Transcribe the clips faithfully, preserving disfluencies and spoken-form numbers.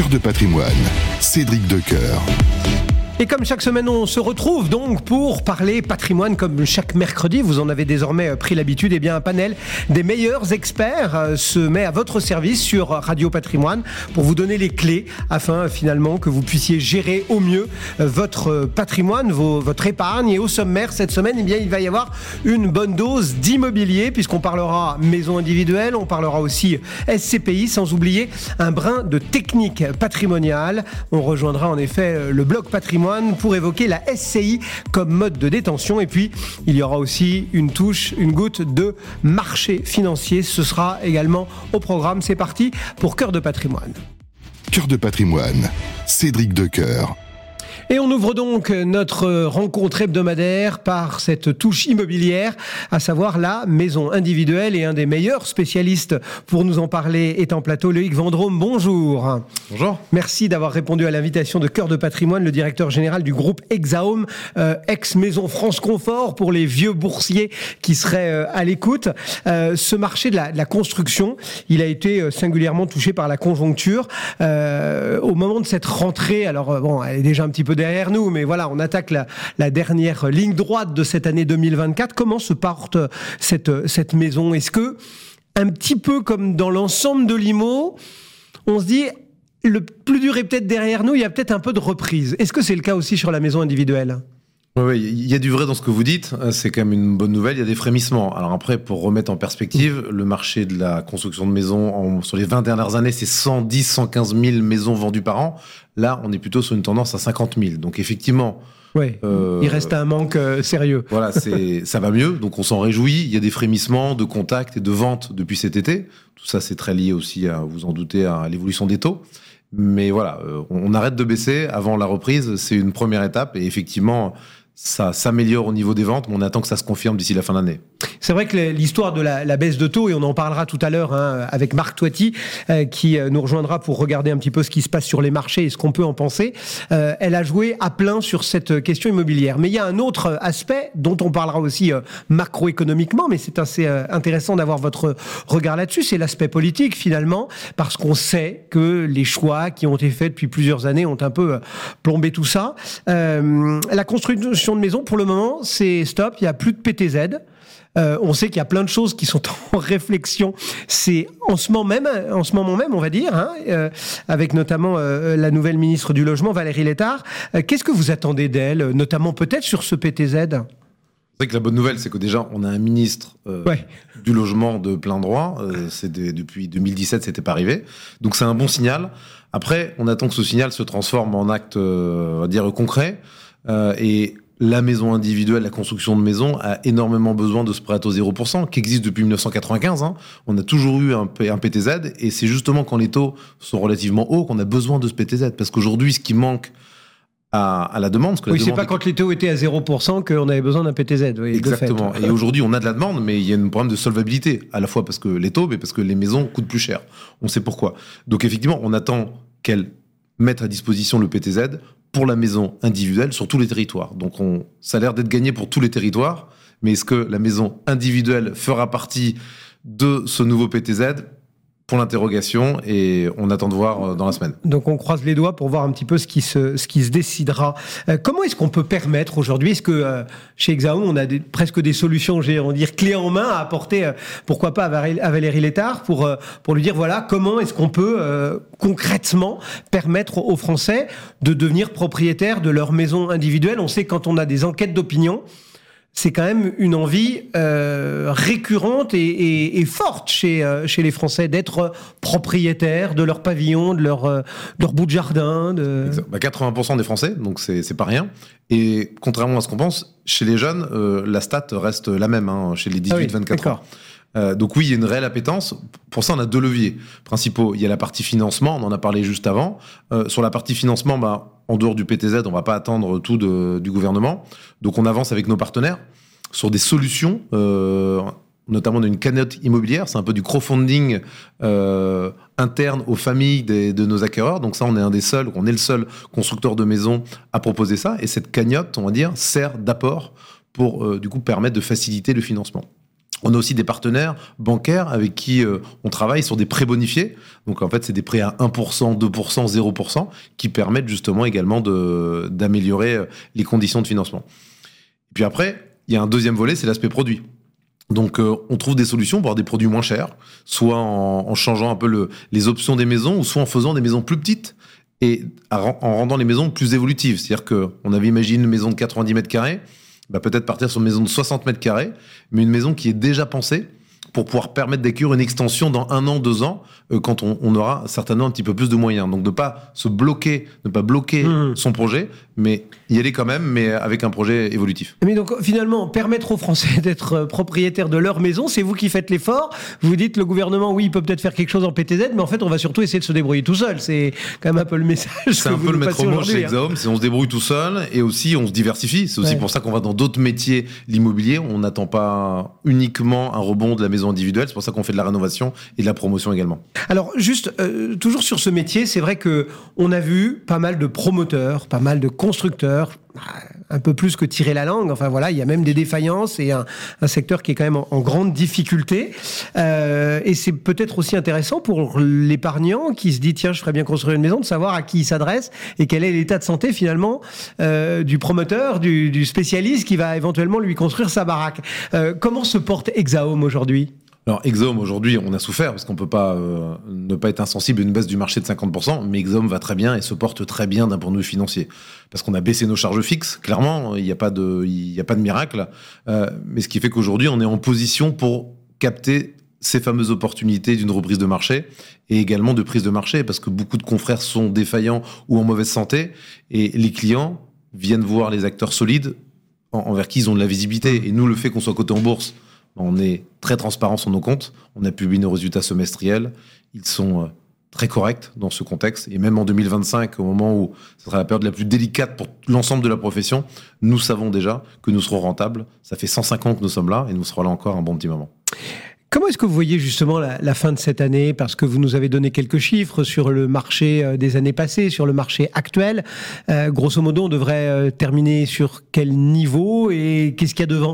Cœur de patrimoine, Cédric Decoeur. Et comme chaque semaine, on se retrouve donc pour parler patrimoine comme chaque mercredi. Vous en avez désormais pris l'habitude. Et bien, un panel des meilleurs experts se met à votre service sur Radio Patrimoine pour vous donner les clés afin finalement que vous puissiez gérer au mieux votre patrimoine, vos, votre épargne. Et au sommaire cette semaine, eh bien, il va y avoir une bonne dose d'immobilier puisqu'on parlera maison individuelle, on parlera aussi S C P I, sans oublier un brin de technique patrimoniale. On rejoindra en effet le blog patrimoine pour évoquer la S C I comme mode de détention. Et puis, il y aura aussi une touche, une goutte de marché financier. Ce sera également au programme. C'est parti pour Cœur de patrimoine. Cœur de patrimoine, Cédric Decoeur. Et on ouvre donc notre rencontre hebdomadaire par cette touche immobilière, à savoir la maison individuelle. Et un des meilleurs spécialistes pour nous en parler est en plateau, Loïc Vendrome. Bonjour. Bonjour. Merci d'avoir répondu à l'invitation de Cœur de patrimoine, le directeur général du groupe Exahome, euh, ex-maison France Confort pour les vieux boursiers qui seraient euh, à l'écoute. Euh, ce marché de la, de la construction, il a été euh, singulièrement touché par la conjoncture. Euh, au moment de cette rentrée, alors euh, bon, elle est déjà un petit peu derrière nous, mais voilà, on attaque la, la dernière ligne droite de cette année deux mille vingt-quatre. Comment se porte cette, cette maison ? Est-ce que, un petit peu comme dans l'ensemble de l'I M O, on se dit, le plus dur est peut-être derrière nous, il y a peut-être un peu de reprise. Est-ce que c'est le cas aussi sur la maison individuelle ? Oui, oui, il y a du vrai dans ce que vous dites, c'est quand même une bonne nouvelle, il y a des frémissements. Alors après, pour remettre en perspective, le marché de la construction de maisons, en, sur les vingt dernières années, c'est cent dix, cent quinze mille maisons vendues par an. Là, on est plutôt sur une tendance à cinquante mille. Donc effectivement... Oui, euh, il reste un manque euh, sérieux. Voilà, c'est, ça va mieux, donc on s'en réjouit. Il y a des frémissements de contacts et de ventes depuis cet été. Tout ça, c'est très lié aussi, à, vous en doutez, à l'évolution des taux. Mais voilà, euh, on arrête de baisser avant la reprise. C'est une première étape et effectivement... ça s'améliore au niveau des ventes, mais on attend que ça se confirme d'ici la fin d'année. C'est vrai que l'histoire de la, la baisse de taux, et on en parlera tout à l'heure hein, avec Marc Toiti, euh, qui nous rejoindra pour regarder un petit peu ce qui se passe sur les marchés et ce qu'on peut en penser, euh, elle a joué à plein sur cette question immobilière. Mais il y a un autre aspect dont on parlera aussi euh, macroéconomiquement, mais c'est assez euh, intéressant d'avoir votre regard là-dessus, c'est l'aspect politique finalement, parce qu'on sait que les choix qui ont été faits depuis plusieurs années ont un peu euh, plombé tout ça. Euh, la construction de maison, pour le moment, c'est stop, il n'y a plus de P T Z. Euh, on sait qu'il y a plein de choses qui sont en réflexion. C'est en ce moment même, en ce moment même, on va dire, hein, euh, avec notamment euh, la nouvelle ministre du Logement, Valérie Létard. Euh, qu'est-ce que vous attendez d'elle, notamment peut-être sur ce P T Z ? C'est vrai que la bonne nouvelle, c'est que déjà, on a un ministre euh, ouais. du logement de plein droit. Euh, c'est des, depuis deux mille dix-sept, c'était pas arrivé. Donc c'est un bon signal. Après, on attend que ce signal se transforme en acte, euh, on va dire, concret. Euh, et la maison individuelle, la construction de maisons a énormément besoin de ce prêt à taux zéro pour cent qui existe depuis dix-neuf cent quatre-vingt-quinze. Hein. On a toujours eu un, un P T Z et c'est justement quand les taux sont relativement hauts qu'on a besoin de ce P T Z. Parce qu'aujourd'hui, ce qui manque à, à la demande... Que oui, la c'est demande pas est... quand les taux étaient à zéro pour cent qu'on avait besoin d'un P T Z. Oui, exactement. De fait. Et aujourd'hui, on a de la demande, mais il y a un problème de solvabilité. À la fois parce que les taux, mais parce que les maisons coûtent plus cher. On sait pourquoi. Donc effectivement, on attend qu'elle mette à disposition le P T Z pour la maison individuelle sur tous les territoires. Donc on, ça a l'air d'être gagné pour tous les territoires, mais est-ce que la maison individuelle fera partie de ce nouveau P T Z ? Pour l'interrogation, et on attend de voir dans la semaine. Donc on croise les doigts pour voir un petit peu ce qui se, ce qui se décidera. Euh, comment est-ce qu'on peut permettre aujourd'hui ? Est-ce que euh, chez Exahome, on a des, presque des solutions, j'ai envie de dire, clés en main à apporter, euh, pourquoi pas à Valérie Létard, pour, euh, pour lui dire, voilà, comment est-ce qu'on peut euh, concrètement permettre aux Français de devenir propriétaires de leur maison individuelle ? On sait que quand on a des enquêtes d'opinion, c'est quand même une envie euh, récurrente et, et, et forte chez, euh, chez les Français d'être propriétaires de leur pavillon, de leur, euh, de leur bout de jardin. De... Bah quatre-vingts pour cent des Français, donc c'est, c'est pas rien. Et contrairement à ce qu'on pense, chez les jeunes, euh, la stat reste la même, hein, chez les dix-huit vingt-quatre ans. Euh, donc oui, il y a une réelle appétence. Pour ça, on a deux leviers principaux. Il y a la partie financement, on en a parlé juste avant. Euh, sur la partie financement, bah, en dehors du P T Z, on ne va pas attendre tout de, du gouvernement. Donc on avance avec nos partenaires sur des solutions, euh, notamment d'une cagnotte immobilière. C'est un peu du crowdfunding euh, interne aux familles des, de nos acquéreurs. Donc ça, on est un des seuls, on est le seul constructeur de maisons à proposer ça. Et cette cagnotte, on va dire, sert d'apport pour euh, du coup permettre de faciliter le financement. On a aussi des partenaires bancaires avec qui euh, on travaille sur des prêts bonifiés. Donc en fait, c'est des prêts à un pour cent, deux pour cent, zéro pour cent qui permettent justement également de, d'améliorer les conditions de financement. Et puis après, il y a un deuxième volet, c'est l'aspect produit. Donc euh, on trouve des solutions pour avoir des produits moins chers, soit en, en changeant un peu le, les options des maisons, ou soit en faisant des maisons plus petites et à, en rendant les maisons plus évolutives. C'est-à-dire qu'on avait imaginé une maison de quatre-vingt-dix mètres carrés, bah peut-être partir sur une maison de soixante mètres carrés, mais une maison qui est déjà pensée pour pouvoir permettre d'accueillir une extension dans un an, deux ans, euh, quand on, on aura certainement un petit peu plus de moyens. Donc ne pas se bloquer, ne pas bloquer mmh. son projet, mais y aller quand même, mais avec un projet évolutif. Mais donc finalement, permettre aux Français d'être propriétaires de leur maison, c'est vous qui faites l'effort. Vous dites le gouvernement, oui, il peut peut-être faire quelque chose en P T Z, mais en fait, on va surtout essayer de se débrouiller tout seul. C'est quand même un peu le message. C'est que un vous peu le nous maître passez mot chez hein. Exaum, c'est on se débrouille tout seul et aussi on se diversifie. C'est aussi ouais. pour ça qu'on va dans d'autres métiers, l'immobilier. On n'attend pas uniquement un rebond de la maison individuelle. C'est pour ça qu'on fait de la rénovation et de la promotion également. Alors juste, euh, toujours sur ce métier, c'est vrai que on a vu pas mal de promoteurs, pas mal de constructeurs, un peu plus que tirer la langue. Enfin voilà, il y a même des défaillances et un, un secteur qui est quand même en, en grande difficulté. Euh, et c'est peut-être aussi intéressant pour l'épargnant qui se dit tiens, je ferais bien construire une maison, de savoir à qui il s'adresse et quel est l'état de santé finalement euh, du promoteur, du, du spécialiste qui va éventuellement lui construire sa baraque. Euh, comment se porte Exaum aujourd'hui ? Alors, Exaum, aujourd'hui, on a souffert parce qu'on peut pas euh, ne pas être insensible à une baisse du marché de cinquante pour cent, mais Exaum va très bien et se porte très bien d'un point de vue financier. Parce qu'on a baissé nos charges fixes, clairement, il n'y a pas de, il y a pas de miracle. Euh, mais ce qui fait qu'aujourd'hui, on est en position pour capter ces fameuses opportunités d'une reprise de marché et également de prise de marché, parce que beaucoup de confrères sont défaillants ou en mauvaise santé, et les clients viennent voir les acteurs solides en, envers qui ils ont de la visibilité. Et nous, le fait qu'on soit coté en bourse, on est très transparent sur nos comptes. On a publié nos résultats semestriels. Ils sont très corrects dans ce contexte. Et même en deux mille vingt-cinq, au moment où ce sera la période la plus délicate pour l'ensemble de la profession, nous savons déjà que nous serons rentables. Ça fait cent cinq ans que nous sommes là et nous serons là encore un bon petit moment. Comment est-ce que vous voyez justement la, la fin de cette année ? Parce que vous nous avez donné quelques chiffres sur le marché des années passées, sur le marché actuel. Euh, grosso modo, on devrait euh, terminer sur quel niveau et qu'est-ce qu'il y a devant ?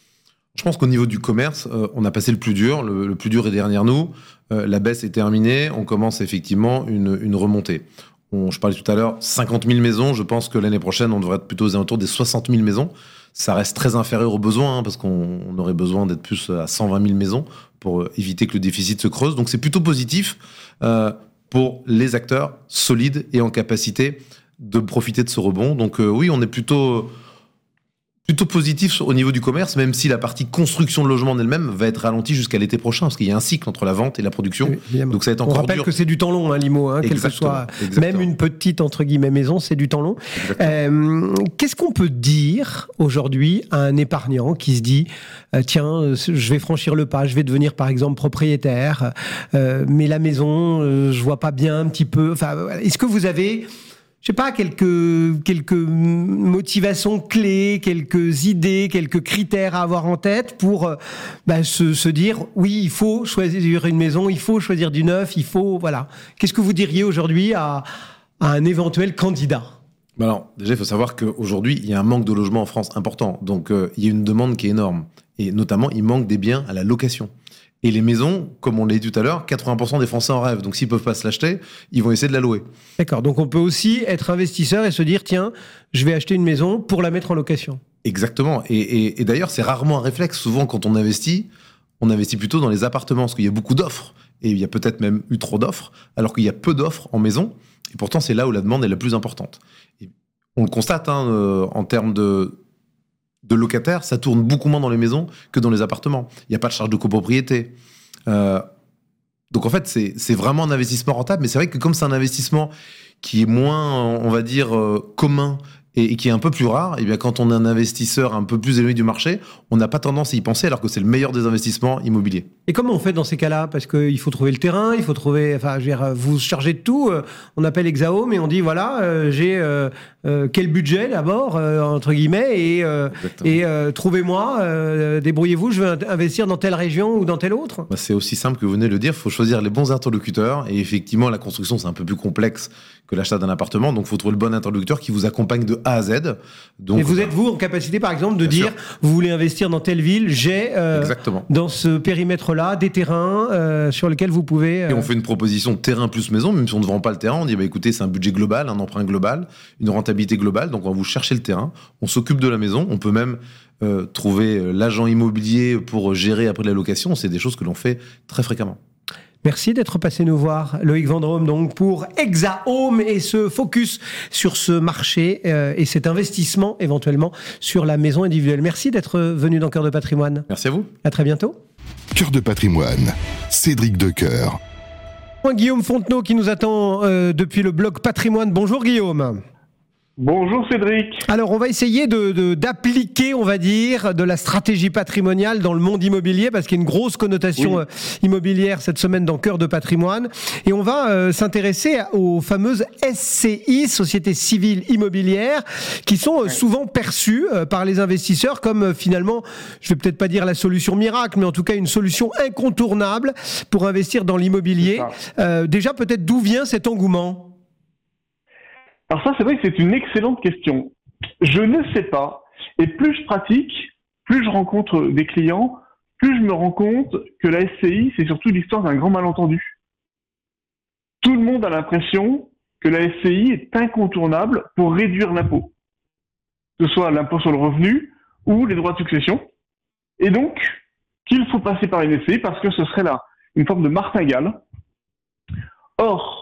Je pense qu'au niveau du commerce, euh, on a passé le plus dur. Le, le plus dur est derrière nous. Euh, la baisse est terminée. On commence effectivement une, une remontée. On, je parlais tout à l'heure, cinquante mille maisons. Je pense que l'année prochaine, on devrait être plutôt aux alentours des soixante mille maisons. Ça reste très inférieur aux besoins, hein, parce qu'on on aurait besoin d'être plus à cent vingt mille maisons pour euh, éviter que le déficit se creuse. Donc c'est plutôt positif euh, pour les acteurs solides et en capacité de profiter de ce rebond. Donc euh, oui, on est plutôt... Plutôt positif au niveau du commerce, même si la partie construction de logements en elle-même va être ralentie jusqu'à l'été prochain, parce qu'il y a un cycle entre la vente et la production. Oui, donc ça va être encore dur. On rappelle que c'est du temps long, hein, l'I M O, hein, quel que soit, exactement. Même une petite entre guillemets maison, c'est du temps long. Euh, qu'est-ce qu'on peut dire aujourd'hui à un épargnant qui se dit euh, tiens, je vais franchir le pas, je vais devenir par exemple propriétaire, euh, mais la maison, euh, je vois pas bien un petit peu. Enfin, est-ce que vous avez je sais pas, quelques, quelques motivations clés, quelques idées, quelques critères à avoir en tête pour euh, bah, se, se dire, oui, il faut choisir une maison, il faut choisir du neuf, il faut, voilà. Qu'est-ce que vous diriez aujourd'hui à, à un éventuel candidat ? Alors, déjà, il faut savoir qu'aujourd'hui, il y a un manque de logements en France important. Donc, euh, il y a une demande qui est énorme. Et notamment, il manque des biens à la location. Et les maisons, comme on l'a dit tout à l'heure, quatre-vingts pour cent des Français en rêvent. Donc, s'ils ne peuvent pas se l'acheter, ils vont essayer de la louer. D'accord. Donc, on peut aussi être investisseur et se dire, tiens, je vais acheter une maison pour la mettre en location. Exactement. Et, et, et d'ailleurs, c'est rarement un réflexe. Souvent, quand on investit, on investit plutôt dans les appartements, parce qu'il y a beaucoup d'offres. Et il y a peut-être même eu trop d'offres, alors qu'il y a peu d'offres en maison. Et pourtant, c'est là où la demande est la plus importante. Et on le constate, hein, euh, en termes de... de locataires, ça tourne beaucoup moins dans les maisons que dans les appartements. Il n'y a pas de charge de copropriété. Euh, donc en fait, c'est, c'est vraiment un investissement rentable, mais c'est vrai que comme c'est un investissement qui est moins, on va dire, euh, commun et, et qui est un peu plus rare, et bien quand on est un investisseur un peu plus éloigné du marché, on n'a pas tendance à y penser, alors que c'est le meilleur des investissements immobiliers. Et comment on fait dans ces cas-là ? Parce qu'il faut trouver le terrain, il faut trouver... Enfin, je veux dire, vous chargez de tout. On appelle Exaum et on dit, voilà, euh, j'ai euh, euh, quel budget d'abord, euh, entre guillemets, et, euh, et euh, trouvez-moi, euh, débrouillez-vous, je veux investir dans telle région ou dans telle autre. Bah, c'est aussi simple que vous venez de le dire, il faut choisir les bons interlocuteurs. Et effectivement, la construction, c'est un peu plus complexe que l'achat d'un appartement. Donc, il faut trouver le bon interlocuteur qui vous accompagne de A à Z. Donc, et vous êtes, vous, en capacité, par exemple, de dire, sûr. Vous voulez investir dans telle ville, j'ai, euh, dans ce périmètre-là, des terrains euh, sur lesquels vous pouvez... Euh... Et on fait une proposition terrain plus maison, même si on ne vend pas le terrain, on dit, bah, écoutez, c'est un budget global, un emprunt global, une rentabilité globale, donc on va vous chercher le terrain, on s'occupe de la maison, on peut même euh, trouver l'agent immobilier pour gérer après la location, c'est des choses que l'on fait très fréquemment. Merci d'être passé nous voir, Loïc Vendrome, donc pour Exahome et ce focus sur ce marché euh, et cet investissement éventuellement sur la maison individuelle. Merci d'être venu dans Cœur de Patrimoine. Merci à vous. À très bientôt. Cœur de Patrimoine, Cédric Decoeur. Guillaume Fontenot qui nous attend euh, depuis le blog Patrimoine. Bonjour Guillaume. Bonjour Cédric. Alors on va essayer de, de, d'appliquer, on va dire, de la stratégie patrimoniale dans le monde immobilier parce qu'il y a une grosse connotation oui. immobilière cette semaine dans Cœur de Patrimoine. Et on va euh, s'intéresser aux fameuses S C I, Sociétés Civiles Immobilières, qui sont euh, souvent perçues euh, par les investisseurs comme euh, finalement, je vais peut-être pas dire la solution miracle, mais en tout cas une solution incontournable pour investir dans l'immobilier. Euh, déjà peut-être d'où vient cet engouement ? Alors ça, c'est vrai que c'est une excellente question. Je ne sais pas. Et plus je pratique, plus je rencontre des clients, plus je me rends compte que la S C I, c'est surtout l'histoire d'un grand malentendu. Tout le monde a l'impression que la S C I est incontournable pour réduire l'impôt. Que ce soit l'impôt sur le revenu ou les droits de succession. Et donc, qu'il faut passer par une S C I parce que ce serait là une forme de martingale. Or,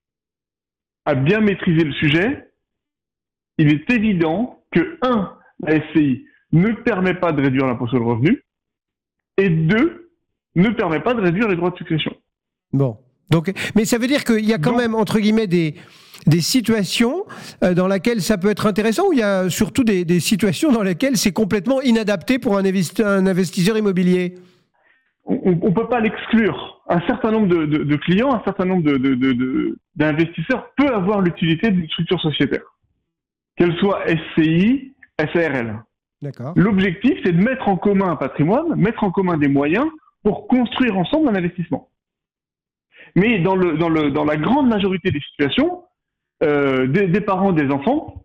à bien maîtriser le sujet, il est évident que, un, la S C I ne permet pas de réduire l'impôt sur le revenu, et deux, ne permet pas de réduire les droits de succession. Bon. Donc, mais ça veut dire qu'il y a quand Donc, même, entre guillemets, des, des situations euh, dans lesquelles ça peut être intéressant, ou il y a surtout des, des situations dans lesquelles c'est complètement inadapté pour un, investi- un investisseur immobilier ? On ne peut pas l'exclure. Un certain nombre de, de, de clients, un certain nombre de, de, de, de, d'investisseurs peut avoir l'utilité d'une structure sociétaire, qu'elle soit S C I, S A R L. D'accord. L'objectif, c'est de mettre en commun un patrimoine, mettre en commun des moyens pour construire ensemble un investissement. Mais dans, le, dans, le, dans la grande majorité des situations, euh, des, des parents, des enfants,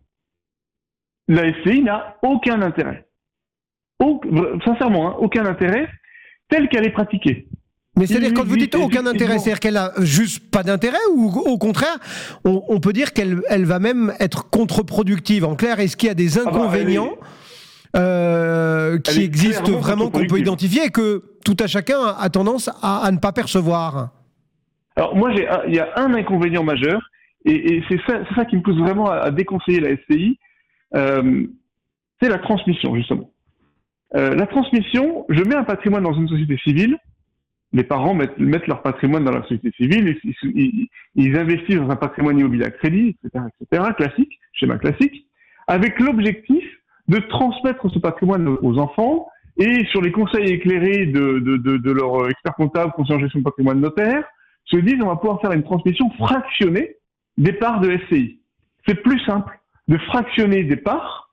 la S C I n'a aucun intérêt. Au, sincèrement, hein, aucun intérêt telle qu'elle est pratiquée. Mais c'est-à-dire, quand vous dites aucun intérêt, c'est-à-dire qu'elle a juste pas d'intérêt, ou au contraire, on, on peut dire qu'elle elle va même être contre-productive. En clair, est-ce qu'il y a des inconvénients ah bah, est, euh, qui existent vraiment, qu'on peut identifier, et que tout à chacun a tendance à, à ne pas percevoir ? Alors moi, j'ai, il y a un inconvénient majeur, et, et c'est, ça, c'est ça qui me pousse vraiment à, à déconseiller la S C I, euh, c'est la transmission, justement. Euh, la transmission, je mets un patrimoine dans une société civile, les parents mettent, mettent leur patrimoine dans la société civile, ils, ils, ils investissent dans un patrimoine immobilier à crédit, et cetera, et cetera, classique, schéma classique, avec l'objectif de transmettre ce patrimoine aux enfants et sur les conseils éclairés de, de, de, de leur expert comptable, conseiller en gestion de patrimoine notaire, se disent on va pouvoir faire une transmission fractionnée des parts de S C I. C'est plus simple de fractionner des parts,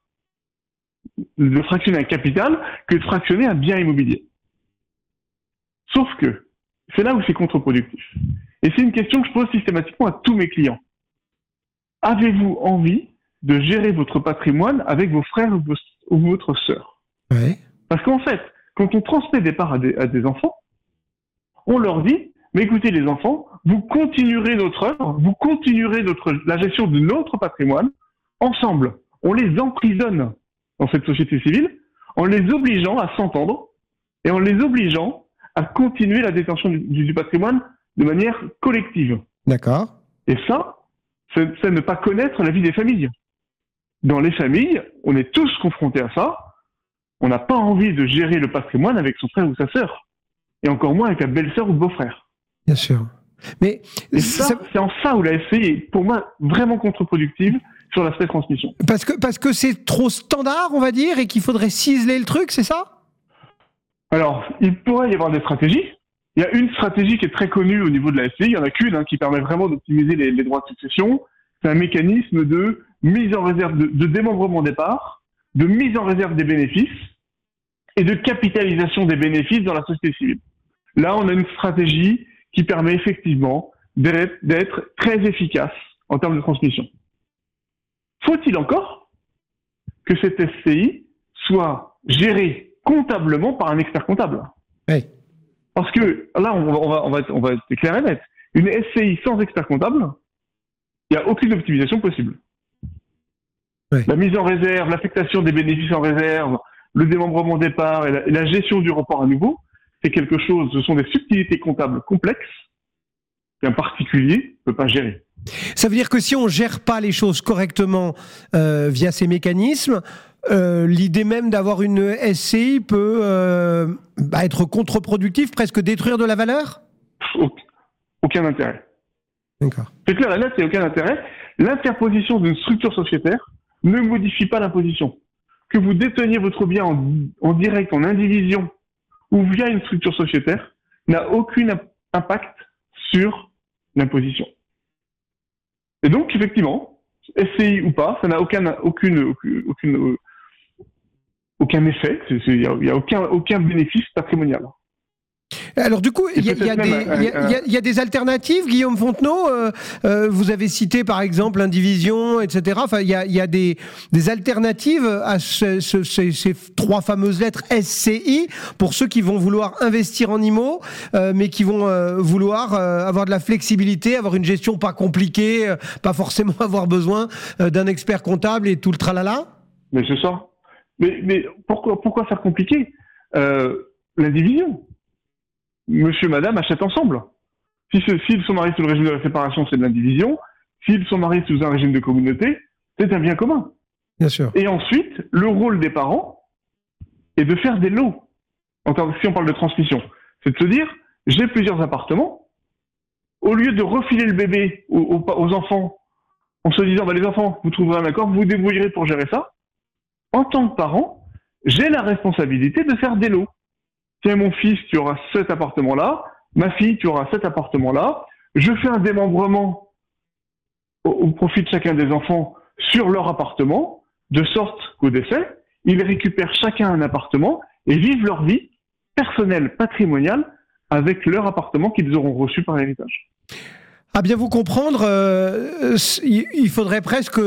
de fractionner un capital, que de fractionner un bien immobilier. Sauf que, c'est là où c'est contre-productif. Et c'est une question que je pose systématiquement à tous mes clients. Avez-vous envie de gérer votre patrimoine avec vos frères ou votre sœur ? Oui. Parce qu'en fait, quand on transmet des parts à des, à des enfants, on leur dit, mais écoutez les enfants, vous continuerez notre œuvre, vous continuerez notre, la gestion de notre patrimoine ensemble. On les emprisonne dans cette société civile en les obligeant à s'entendre et en les obligeant à continuer la détention du, du patrimoine de manière collective. D'accord. Et ça, c'est, c'est ne pas connaître la vie des familles. Dans les familles, on est tous confrontés à ça. On n'a pas envie de gérer le patrimoine avec son frère ou sa sœur. Et encore moins avec la belle-sœur ou le beau-frère. Bien sûr. Mais et ça, ça, c'est en ça où la S C I est, pour moi, vraiment contre-productive sur l'aspect transmission. Parce que, parce que c'est trop standard, on va dire, et qu'il faudrait ciseler le truc, c'est ça ? Alors, il pourrait y avoir des stratégies. Il y a une stratégie qui est très connue au niveau de la S C I, il y en a qu'une, hein, qui permet vraiment d'optimiser les, les droits de succession. C'est un mécanisme de mise en réserve, de, de démembrement des parts, de mise en réserve des bénéfices et de capitalisation des bénéfices dans la société civile. Là, on a une stratégie qui permet effectivement d'être, d'être très efficace en termes de transmission. Faut-il encore que cette S C I soit gérée comptablement par un expert comptable. Oui. Parce que là, on va, on va, on va, être, on va être clair et net. Une S C I sans expert comptable, il n'y a aucune optimisation possible. Oui. La mise en réserve, l'affectation des bénéfices en réserve, le démembrement départ et la, et la gestion du report à nouveau, c'est quelque chose, ce sont des subtilités comptables complexes qu'un particulier ne peut pas gérer. Ça veut dire que si on ne gère pas les choses correctement euh, via ces mécanismes, euh, l'idée même d'avoir une S C I peut euh, bah, être contre-productive, presque détruire de la valeur ? Aucun intérêt. D'accord. C'est clair, là, c'est aucun intérêt. L'interposition d'une structure sociétaire ne modifie pas l'imposition. Que vous déteniez votre bien en, en direct, en indivision, ou via une structure sociétaire, n'a aucun impact sur l'imposition. Et donc, effectivement, S C I ou pas, ça n'a aucun, aucune, aucune, aucune, aucun effet, il n'y a, y a aucun, aucun bénéfice patrimonial. Alors du coup, il y, y, y, y a des alternatives, Guillaume Fontenot. Euh, euh, vous avez cité par exemple l'indivision, et cetera. Enfin, il y a, y a des, des alternatives à ce, ce, ces, ces trois fameuses lettres S C I pour ceux qui vont vouloir investir en IMO, euh, mais qui vont euh, vouloir euh, avoir de la flexibilité, avoir une gestion pas compliquée, euh, pas forcément avoir besoin euh, d'un expert comptable et tout le tralala. Mais c'est ça. Mais, mais pourquoi, pourquoi faire compliqué ? euh, L'indivision. Monsieur, madame achètent ensemble. Si s'ils sont mariés sous le régime de la séparation, c'est de l'indivision. S'ils sont mariés sous un régime de communauté, c'est un bien commun. Bien sûr. Et ensuite, le rôle des parents est de faire des lots. Encore, si on parle de transmission, c'est de se dire, j'ai plusieurs appartements. Au lieu de refiler le bébé aux, aux, aux enfants, en se disant, bah, les enfants, vous trouverez un accord, vous vous débrouillerez pour gérer ça. En tant que parent, j'ai la responsabilité de faire des lots. Tiens, mon fils, tu auras cet appartement-là. Ma fille, tu auras cet appartement-là. Je fais un démembrement au, au profit de chacun des enfants sur leur appartement, de sorte qu'au décès, ils récupèrent chacun un appartement et vivent leur vie personnelle, patrimoniale, avec leur appartement qu'ils auront reçu par héritage. À bien vous comprendre, euh, il faudrait presque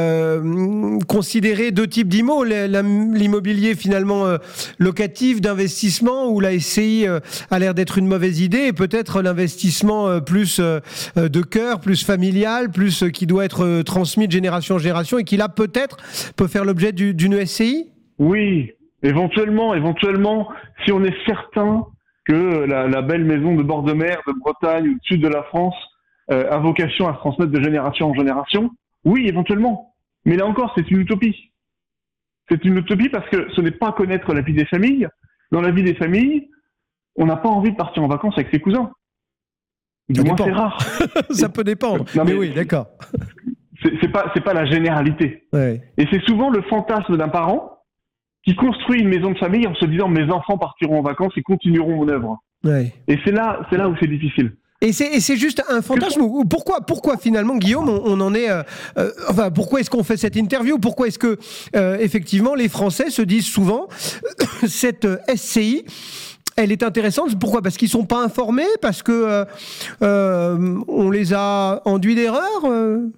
euh, considérer deux types d'I M O, l'immobilier finalement euh, locatif, d'investissement, où la S C I euh, a l'air d'être une mauvaise idée, et peut-être l'investissement euh, plus euh, de cœur, plus familial, plus euh, qui doit être euh, transmis de génération en génération, et qui là peut-être peut faire l'objet du, d'une S C I ? Oui, éventuellement, éventuellement, si on est certain que la, la belle maison de bord de mer de Bretagne ou du sud de la France Euh, a vocation à se transmettre de génération en génération, oui, éventuellement. Mais là encore, c'est une utopie. C'est une utopie parce que ce n'est pas connaître la vie des familles. Dans la vie des familles, on n'a pas envie de partir en vacances avec ses cousins. Du moins, c'est rare. Ça peut dépendre. Non, mais, mais oui, d'accord. C'est, c'est pas, c'est pas la généralité. Ouais. Et c'est souvent le fantasme d'un parent qui construit une maison de famille en se disant mes enfants partiront en vacances et continueront mon œuvre. Ouais. Et c'est là, c'est là où c'est difficile. Et c'est, et c'est juste un fantasme. Pourquoi, pourquoi finalement, Guillaume, on, on en est. Euh, euh, enfin, pourquoi est-ce qu'on fait cette interview ? Pourquoi est-ce que, euh, effectivement, les Français se disent souvent cette S C I, elle est intéressante. Pourquoi ? Parce qu'ils sont pas informés ? Parce que euh, euh, on les a enduits d'erreur euh...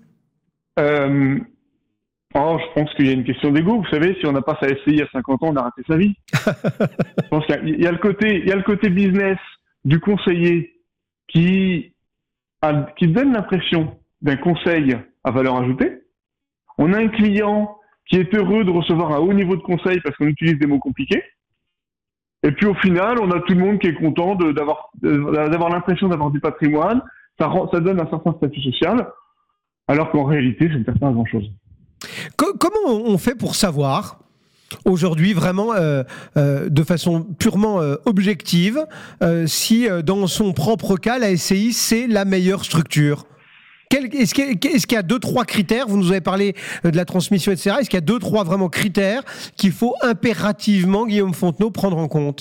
Euh, oh, je pense qu'il y a une question d'ego. Vous savez, si on n'a pas sa S C I à cinquante ans, on a raté sa vie. Je pense qu'il y a, il y a le côté, il y a le côté business du conseiller qui, a, qui donne l'impression d'un conseil à valeur ajoutée. On a un client qui est heureux de recevoir un haut niveau de conseil parce qu'on utilise des mots compliqués. Et puis au final, on a tout le monde qui est content de, d'avoir, d'avoir l'impression d'avoir du patrimoine. Ça, rend, ça donne un certain statut social, alors qu'en réalité, ça ne sert pas à grand-chose. Comment on fait pour savoir aujourd'hui vraiment euh, euh, de façon purement euh, objective euh, si euh, dans son propre cas la S C I c'est la meilleure structure ? Quel, est-ce, qu'il y a, est-ce qu'il y a deux trois critères ? Vous nous avez parlé de la transmission, et cetera. Est-ce qu'il y a deux trois vraiment critères qu'il faut impérativement, Guillaume Fontenot, prendre en compte ?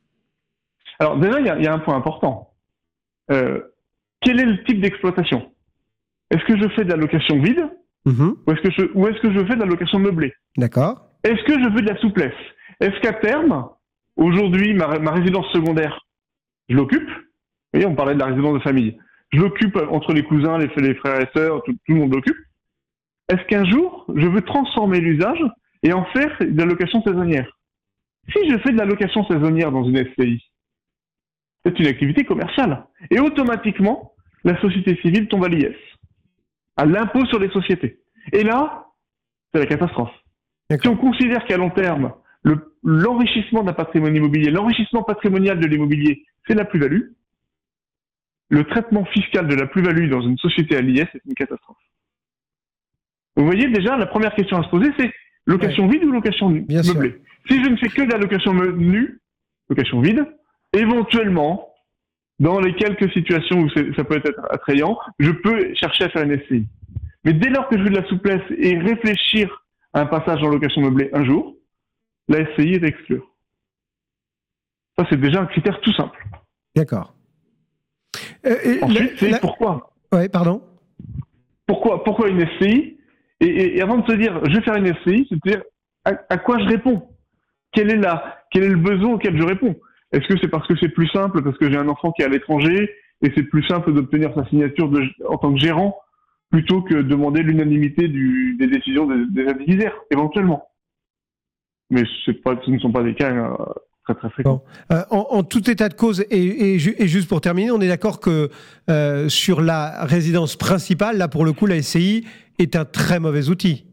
Alors déjà il y a, il y a un point important. Euh, quel est le type d'exploitation ? Est-ce que je fais de la location vide ? Mmh. Ou est-ce que je, ou est-ce que je fais de la location meublée ? D'accord. Est-ce que je veux de la souplesse ? Est-ce qu'à terme, aujourd'hui, ma, ma résidence secondaire, je l'occupe ? Vous voyez, on parlait de la résidence de famille. Je l'occupe entre les cousins, les, les frères et sœurs, tout, tout le monde l'occupe. Est-ce qu'un jour, je veux transformer l'usage et en faire de la location saisonnière. Si je fais de la location saisonnière dans une S C I, c'est une activité commerciale. Et automatiquement, la société civile tombe à l'I S, à l'impôt sur les sociétés. Et là, c'est la catastrophe. Si on considère qu'à long terme, le, l'enrichissement d'un patrimoine immobilier, l'enrichissement patrimonial de l'immobilier, c'est la plus-value, le traitement fiscal de la plus-value dans une société à l'I S, c'est une catastrophe. Vous voyez, déjà, la première question à se poser, c'est location ouais. vide ou location Bien meublée sûr. Si je ne fais que de la location me- nue, location vide, éventuellement, dans les quelques situations où ça peut être attrayant, je peux chercher à faire une S C I. Mais dès lors que je veux de la souplesse et réfléchir à un passage en location meublée un jour, la S C I est exclue. Ça, c'est déjà un critère tout simple. D'accord. Euh, Ensuite, la, c'est la... pourquoi Oui, pardon. Pourquoi, pourquoi une S C I et, et, et avant de se dire, je vais faire une S C I, c'est de dire à, à quoi je réponds. Quel est, la, quel est le besoin auquel je réponds? Est-ce que c'est parce que c'est plus simple, parce que j'ai un enfant qui est à l'étranger, et c'est plus simple d'obtenir sa signature de, en tant que gérant, plutôt que de demander l'unanimité du, des décisions des, des indivisaires, éventuellement. Mais c'est pas, ce ne sont pas des cas euh, très très fréquents. Bon. Euh, en, en tout état de cause, et, et, et juste pour terminer, on est d'accord que euh, sur la résidence principale, là pour le coup, la S C I est un très mauvais outil.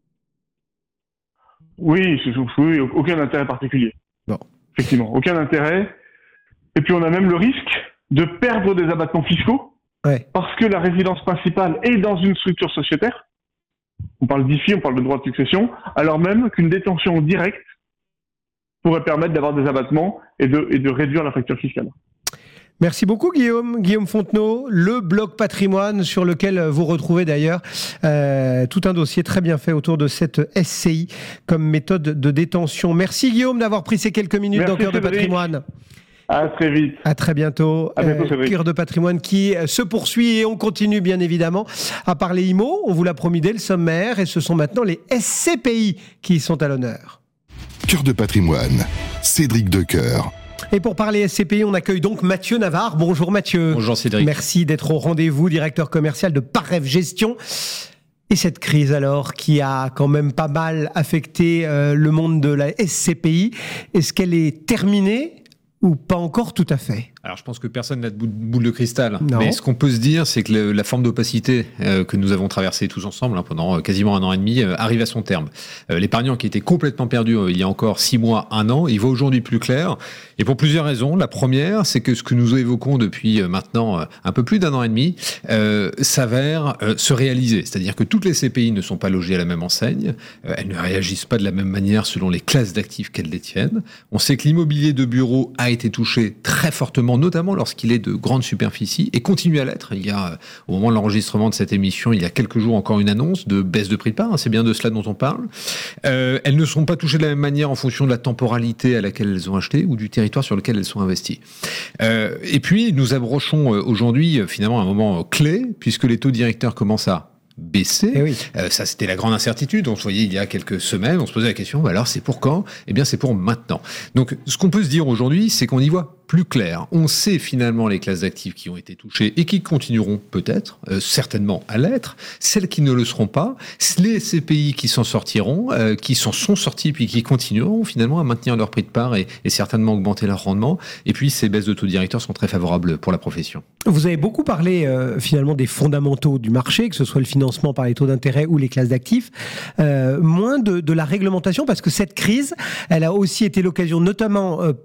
Oui, c'est, oui, aucun intérêt particulier. Bon. Effectivement, aucun intérêt. Et puis on a même le risque de perdre des abattements fiscaux ouais. parce que la résidence principale est dans une structure sociétaire. On parle d'I F I, on parle de droit de succession, alors même qu'une détention directe pourrait permettre d'avoir des abattements et de, et de réduire la facture fiscale. Merci beaucoup Guillaume, Guillaume Fontenot, le blog patrimoine sur lequel vous retrouvez d'ailleurs euh, tout un dossier très bien fait autour de cette S C I comme méthode de détention. Merci Guillaume d'avoir pris ces quelques minutes Merci, dans Cœur de Cédric. Patrimoine. À très vite. À très bientôt. À bientôt euh, Cœur de Patrimoine qui se poursuit et on continue bien évidemment à parler I M O. On vous l'a promis dès le sommaire et ce sont maintenant les S C P I qui sont à l'honneur. Cœur de Patrimoine, Cédric Decoeur. Et pour parler S C P I, on accueille donc Mathieu Navarre. Bonjour Mathieu. Bonjour Cédric. Merci d'être au rendez-vous, directeur commercial de Paref Gestion. Et cette crise alors, qui a quand même pas mal affecté euh, le monde de la S C P I, est-ce qu'elle est terminée ou pas encore tout à fait? Alors je pense que personne n'a de boule de cristal, non. Mais ce qu'on peut se dire, c'est que le, la forme d'opacité euh, que nous avons traversée tous ensemble hein, pendant quasiment un an et demi euh, arrive à son terme. Euh, l'épargnant qui était complètement perdu euh, il y a encore six mois, un an, il voit aujourd'hui plus clair, et pour plusieurs raisons. La première, c'est que ce que nous évoquons depuis euh, maintenant euh, un peu plus d'un an et demi euh, s'avère euh, se réaliser, c'est-à-dire que toutes les C P I ne sont pas logées à la même enseigne, euh, elles ne réagissent pas de la même manière selon les classes d'actifs qu'elles détiennent. On sait que l'immobilier de bureau a été touché très fortement, notamment lorsqu'il est de grande superficie, et continue à l'être. Il y a, au moment de l'enregistrement de cette émission, il y a quelques jours encore une annonce de baisse de prix de part, hein, c'est bien de cela dont on parle. Euh, elles ne sont pas touchées de la même manière en fonction de la temporalité à laquelle elles ont acheté ou du territoire sur lequel elles sont investies. Euh, et puis, nous approchons aujourd'hui finalement un moment clé, puisque les taux directeurs commencent à baisser. Eh oui. Euh, ça, c'était la grande incertitude. On se voyait il y a quelques semaines, on se posait la question, bah alors c'est pour quand? Eh bien, c'est pour maintenant. Donc, ce qu'on peut se dire aujourd'hui, c'est qu'on y voit plus clair. On sait finalement les classes d'actifs qui ont été touchées et qui continueront peut-être, euh, certainement à l'être, celles qui ne le seront pas, les C P I qui s'en sortiront, euh, qui s'en sont sortis puis qui continueront finalement à maintenir leur prix de part et, et certainement augmenter leur rendement. Et puis, ces baisses de taux directeurs sont très favorables pour la profession. Vous avez beaucoup parlé euh, finalement des fondamentaux du marché, que ce soit le financement par les taux d'intérêt ou les classes d'actifs, euh, moins de, de la réglementation, parce que cette crise, elle a aussi été l'occasion notamment euh,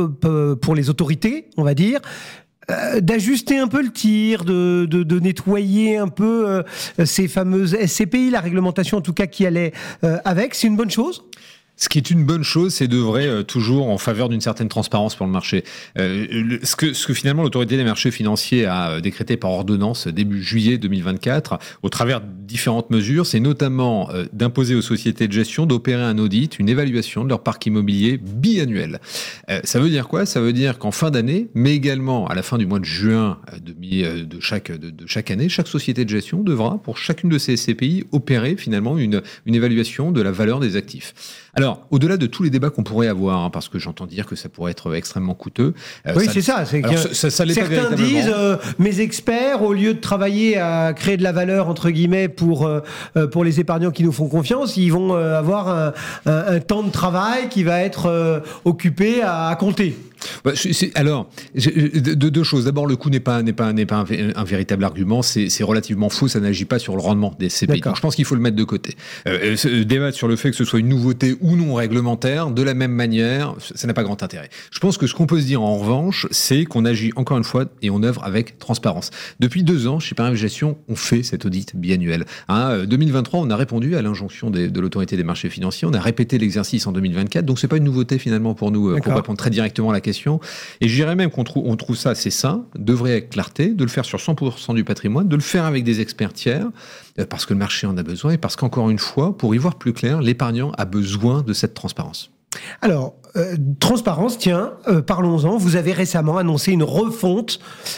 pour les autorités, on va dire, euh, d'ajuster un peu le tir, de, de, de nettoyer un peu euh, ces fameuses S C P I, la réglementation en tout cas qui allait euh, avec. C'est une bonne chose ? Ce qui est une bonne chose, c'est d'œuvrer euh, toujours en faveur d'une certaine transparence pour le marché. Euh, le, ce, que, ce que finalement l'autorité des marchés financiers a euh, décrété par ordonnance début juillet deux mille vingt-quatre, au travers de différentes mesures, c'est notamment euh, d'imposer aux sociétés de gestion d'opérer un audit, une évaluation de leur parc immobilier biannuel. Euh, ça veut dire quoi? Ça veut dire qu'en fin d'année, mais également à la fin du mois de juin de, euh, de, chaque, de, de chaque année, chaque société de gestion devra, pour chacune de ces C P I, opérer finalement une, une évaluation de la valeur des actifs. Alors, Alors, au-delà de tous les débats qu'on pourrait avoir, hein, parce que j'entends dire que ça pourrait être extrêmement coûteux. Euh, oui, ça, c'est ça. C'est alors, que ça, ça l'est certains pas disent, euh, mes experts, au lieu de travailler à créer de la valeur, entre guillemets, pour, euh, pour les épargnants qui nous font confiance, ils vont euh, avoir un, un, un temps de travail qui va être euh, occupé à, à compter. Bah, c'est, alors, de, de deux choses. D'abord, le coût n'est pas, n'est pas, n'est pas un, un véritable argument. C'est, c'est relativement faux. Ça n'agit pas sur le rendement des C P I. Donc, je pense qu'il faut le mettre de côté. Euh, débattre sur le fait que ce soit une nouveauté ou non réglementaire, de la même manière, ça n'a pas grand intérêt. Je pense que ce qu'on peut se dire en revanche, c'est qu'on agit encore une fois et on œuvre avec transparence. Depuis deux ans, chez Pareff Gestion, on fait cet audit biannuel. Hein, deux mille vingt-trois, on a répondu à l'injonction des, de l'autorité des marchés financiers. On a répété l'exercice en deux mille vingt-quatre. Donc, c'est pas une nouveauté finalement pour nous, D'accord. pour répondre très directement à la question. Et je dirais même qu'on trouve, on trouve ça assez sain, d'œuvrer avec clarté, de le faire sur cent pour cent du patrimoine, de le faire avec des experts tiers, parce que le marché en a besoin et parce qu'encore une fois, pour y voir plus clair, l'épargnant a besoin de cette transparence. Alors, euh, transparence, tiens, euh, parlons-en. Vous avez récemment annoncé une refonte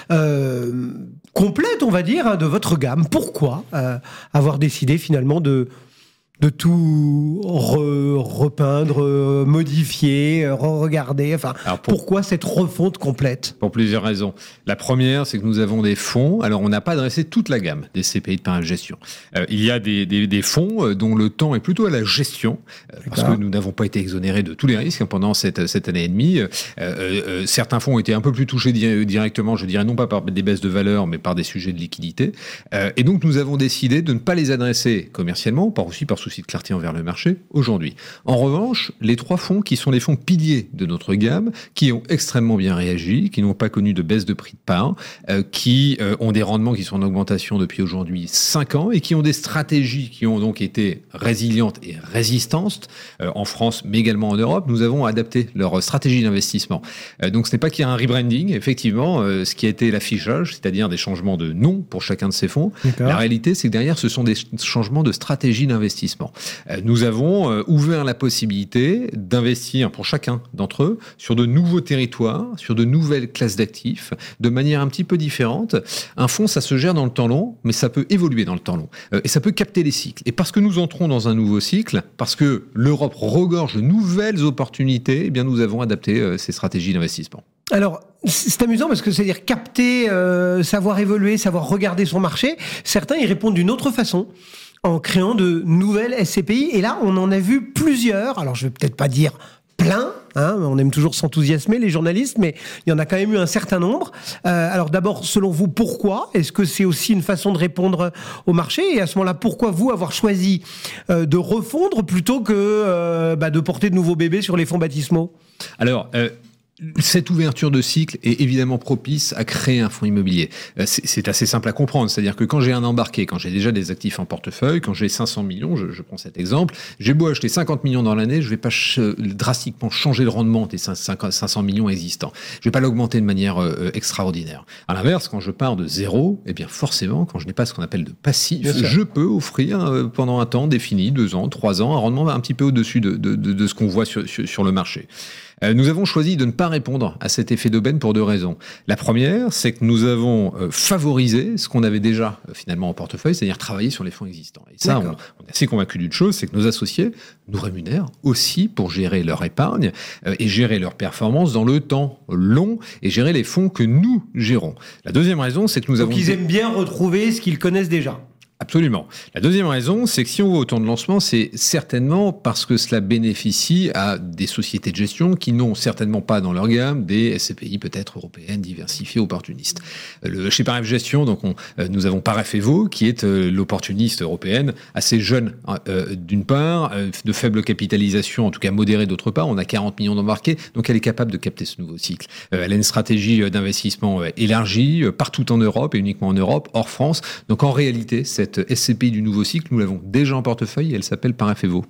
euh, complète, on va dire, hein, de votre gamme. Pourquoi euh, avoir décidé finalement de... de tout re, repeindre, euh, modifier, re-regarder, enfin, pour, pourquoi cette refonte complète ? Pour plusieurs raisons. La première, c'est que nous avons des fonds, alors on n'a pas adressé toute la gamme des C P I de Pareff Gestion. Euh, il y a des, des, des fonds dont le temps est plutôt à la gestion, euh, parce que nous n'avons pas été exonérés de tous les risques pendant cette, cette année et demie. Euh, euh, certains fonds ont été un peu plus touchés di- directement, je dirais non pas par des baisses de valeur, mais par des sujets de liquidité. Euh, et donc nous avons décidé de ne pas les adresser commercialement, par aussi par souci de clarté envers le marché aujourd'hui. En revanche, les trois fonds qui sont les fonds piliers de notre gamme, qui ont extrêmement bien réagi, qui n'ont pas connu de baisse de prix de part, euh, qui euh, ont des rendements qui sont en augmentation depuis aujourd'hui cinq ans et qui ont des stratégies qui ont donc été résilientes et résistantes euh, en France, mais également en Europe. Nous avons adapté leur stratégie d'investissement. Euh, donc ce n'est pas qu'il y a un rebranding, effectivement, euh, ce qui a été l'affichage, c'est-à-dire des changements de nom pour chacun de ces fonds. D'accord. La réalité, c'est que derrière, ce sont des changements de stratégie d'investissement. Nous avons ouvert la possibilité d'investir pour chacun d'entre eux sur de nouveaux territoires, sur de nouvelles classes d'actifs, de manière un petit peu différente. Un fonds, ça se gère dans le temps long, mais ça peut évoluer dans le temps long. Et ça peut capter les cycles. Et parce que nous entrons dans un nouveau cycle, parce que l'Europe regorge de nouvelles opportunités, eh bien nous avons adapté ces stratégies d'investissement. Alors, c'est amusant parce que c'est-à-dire capter, euh, savoir évoluer, savoir regarder son marché. Certains y répondent d'une autre façon, en créant de nouvelles S C P I. Et là, on en a vu plusieurs. Alors, je vais peut-être pas dire plein, hein, on aime toujours s'enthousiasmer, les journalistes, mais il y en a quand même eu un certain nombre. Euh, alors d'abord, selon vous, pourquoi ? Est-ce que c'est aussi une façon de répondre au marché ? Et à ce moment-là, pourquoi vous avoir choisi euh, de refondre plutôt que euh, bah, de porter de nouveaux bébés sur les fonds baptismaux ? Alors... Euh... Cette ouverture de cycle est évidemment propice à créer un fonds immobilier. C'est, c'est assez simple à comprendre, c'est-à-dire que quand j'ai un embarqué, quand j'ai déjà des actifs en portefeuille, quand j'ai cinq cents millions, je, je prends cet exemple, j'ai beau acheter cinquante millions dans l'année, je ne vais pas ch- drastiquement changer le rendement des cinq cents millions existants. Je ne vais pas l'augmenter de manière euh, extraordinaire. À l'inverse, quand je pars de zéro, eh bien forcément, quand je n'ai pas ce qu'on appelle de passif, je peux offrir euh, pendant un temps défini, deux ans, trois ans, un rendement un petit peu au-dessus de, de, de, de ce qu'on voit sur, sur, sur le marché. Nous avons choisi de ne pas répondre à cet effet d'aubaine pour deux raisons. La première, c'est que nous avons favorisé ce qu'on avait déjà finalement en portefeuille, c'est-à-dire travailler sur les fonds existants. Et ça, on, on est assez convaincu d'une chose, c'est que nos associés nous rémunèrent aussi pour gérer leur épargne euh, et gérer leur performance dans le temps long et gérer les fonds que nous gérons. La deuxième raison, c'est que nous Donc avons... ils aiment bien retrouver ce qu'ils connaissent déjà. Absolument. La deuxième raison, c'est que si on va au temps de lancement, c'est certainement parce que cela bénéficie à des sociétés de gestion qui n'ont certainement pas dans leur gamme des S C P I peut-être européennes, diversifiées, opportunistes. Le, chez Pareff Gestion, donc on, nous avons Pareff Evo, qui est euh, l'opportuniste européenne, assez jeune euh, d'une part, euh, de faible capitalisation, en tout cas modérée d'autre part. On a quarante millions d'embarqués, donc elle est capable de capter ce nouveau cycle. Euh, elle a une stratégie d'investissement euh, élargie, euh, partout en Europe et uniquement en Europe, hors France. Donc en réalité, cette S C P I du nouveau cycle, nous l'avons déjà en portefeuille et elle s'appelle Pareff Evo.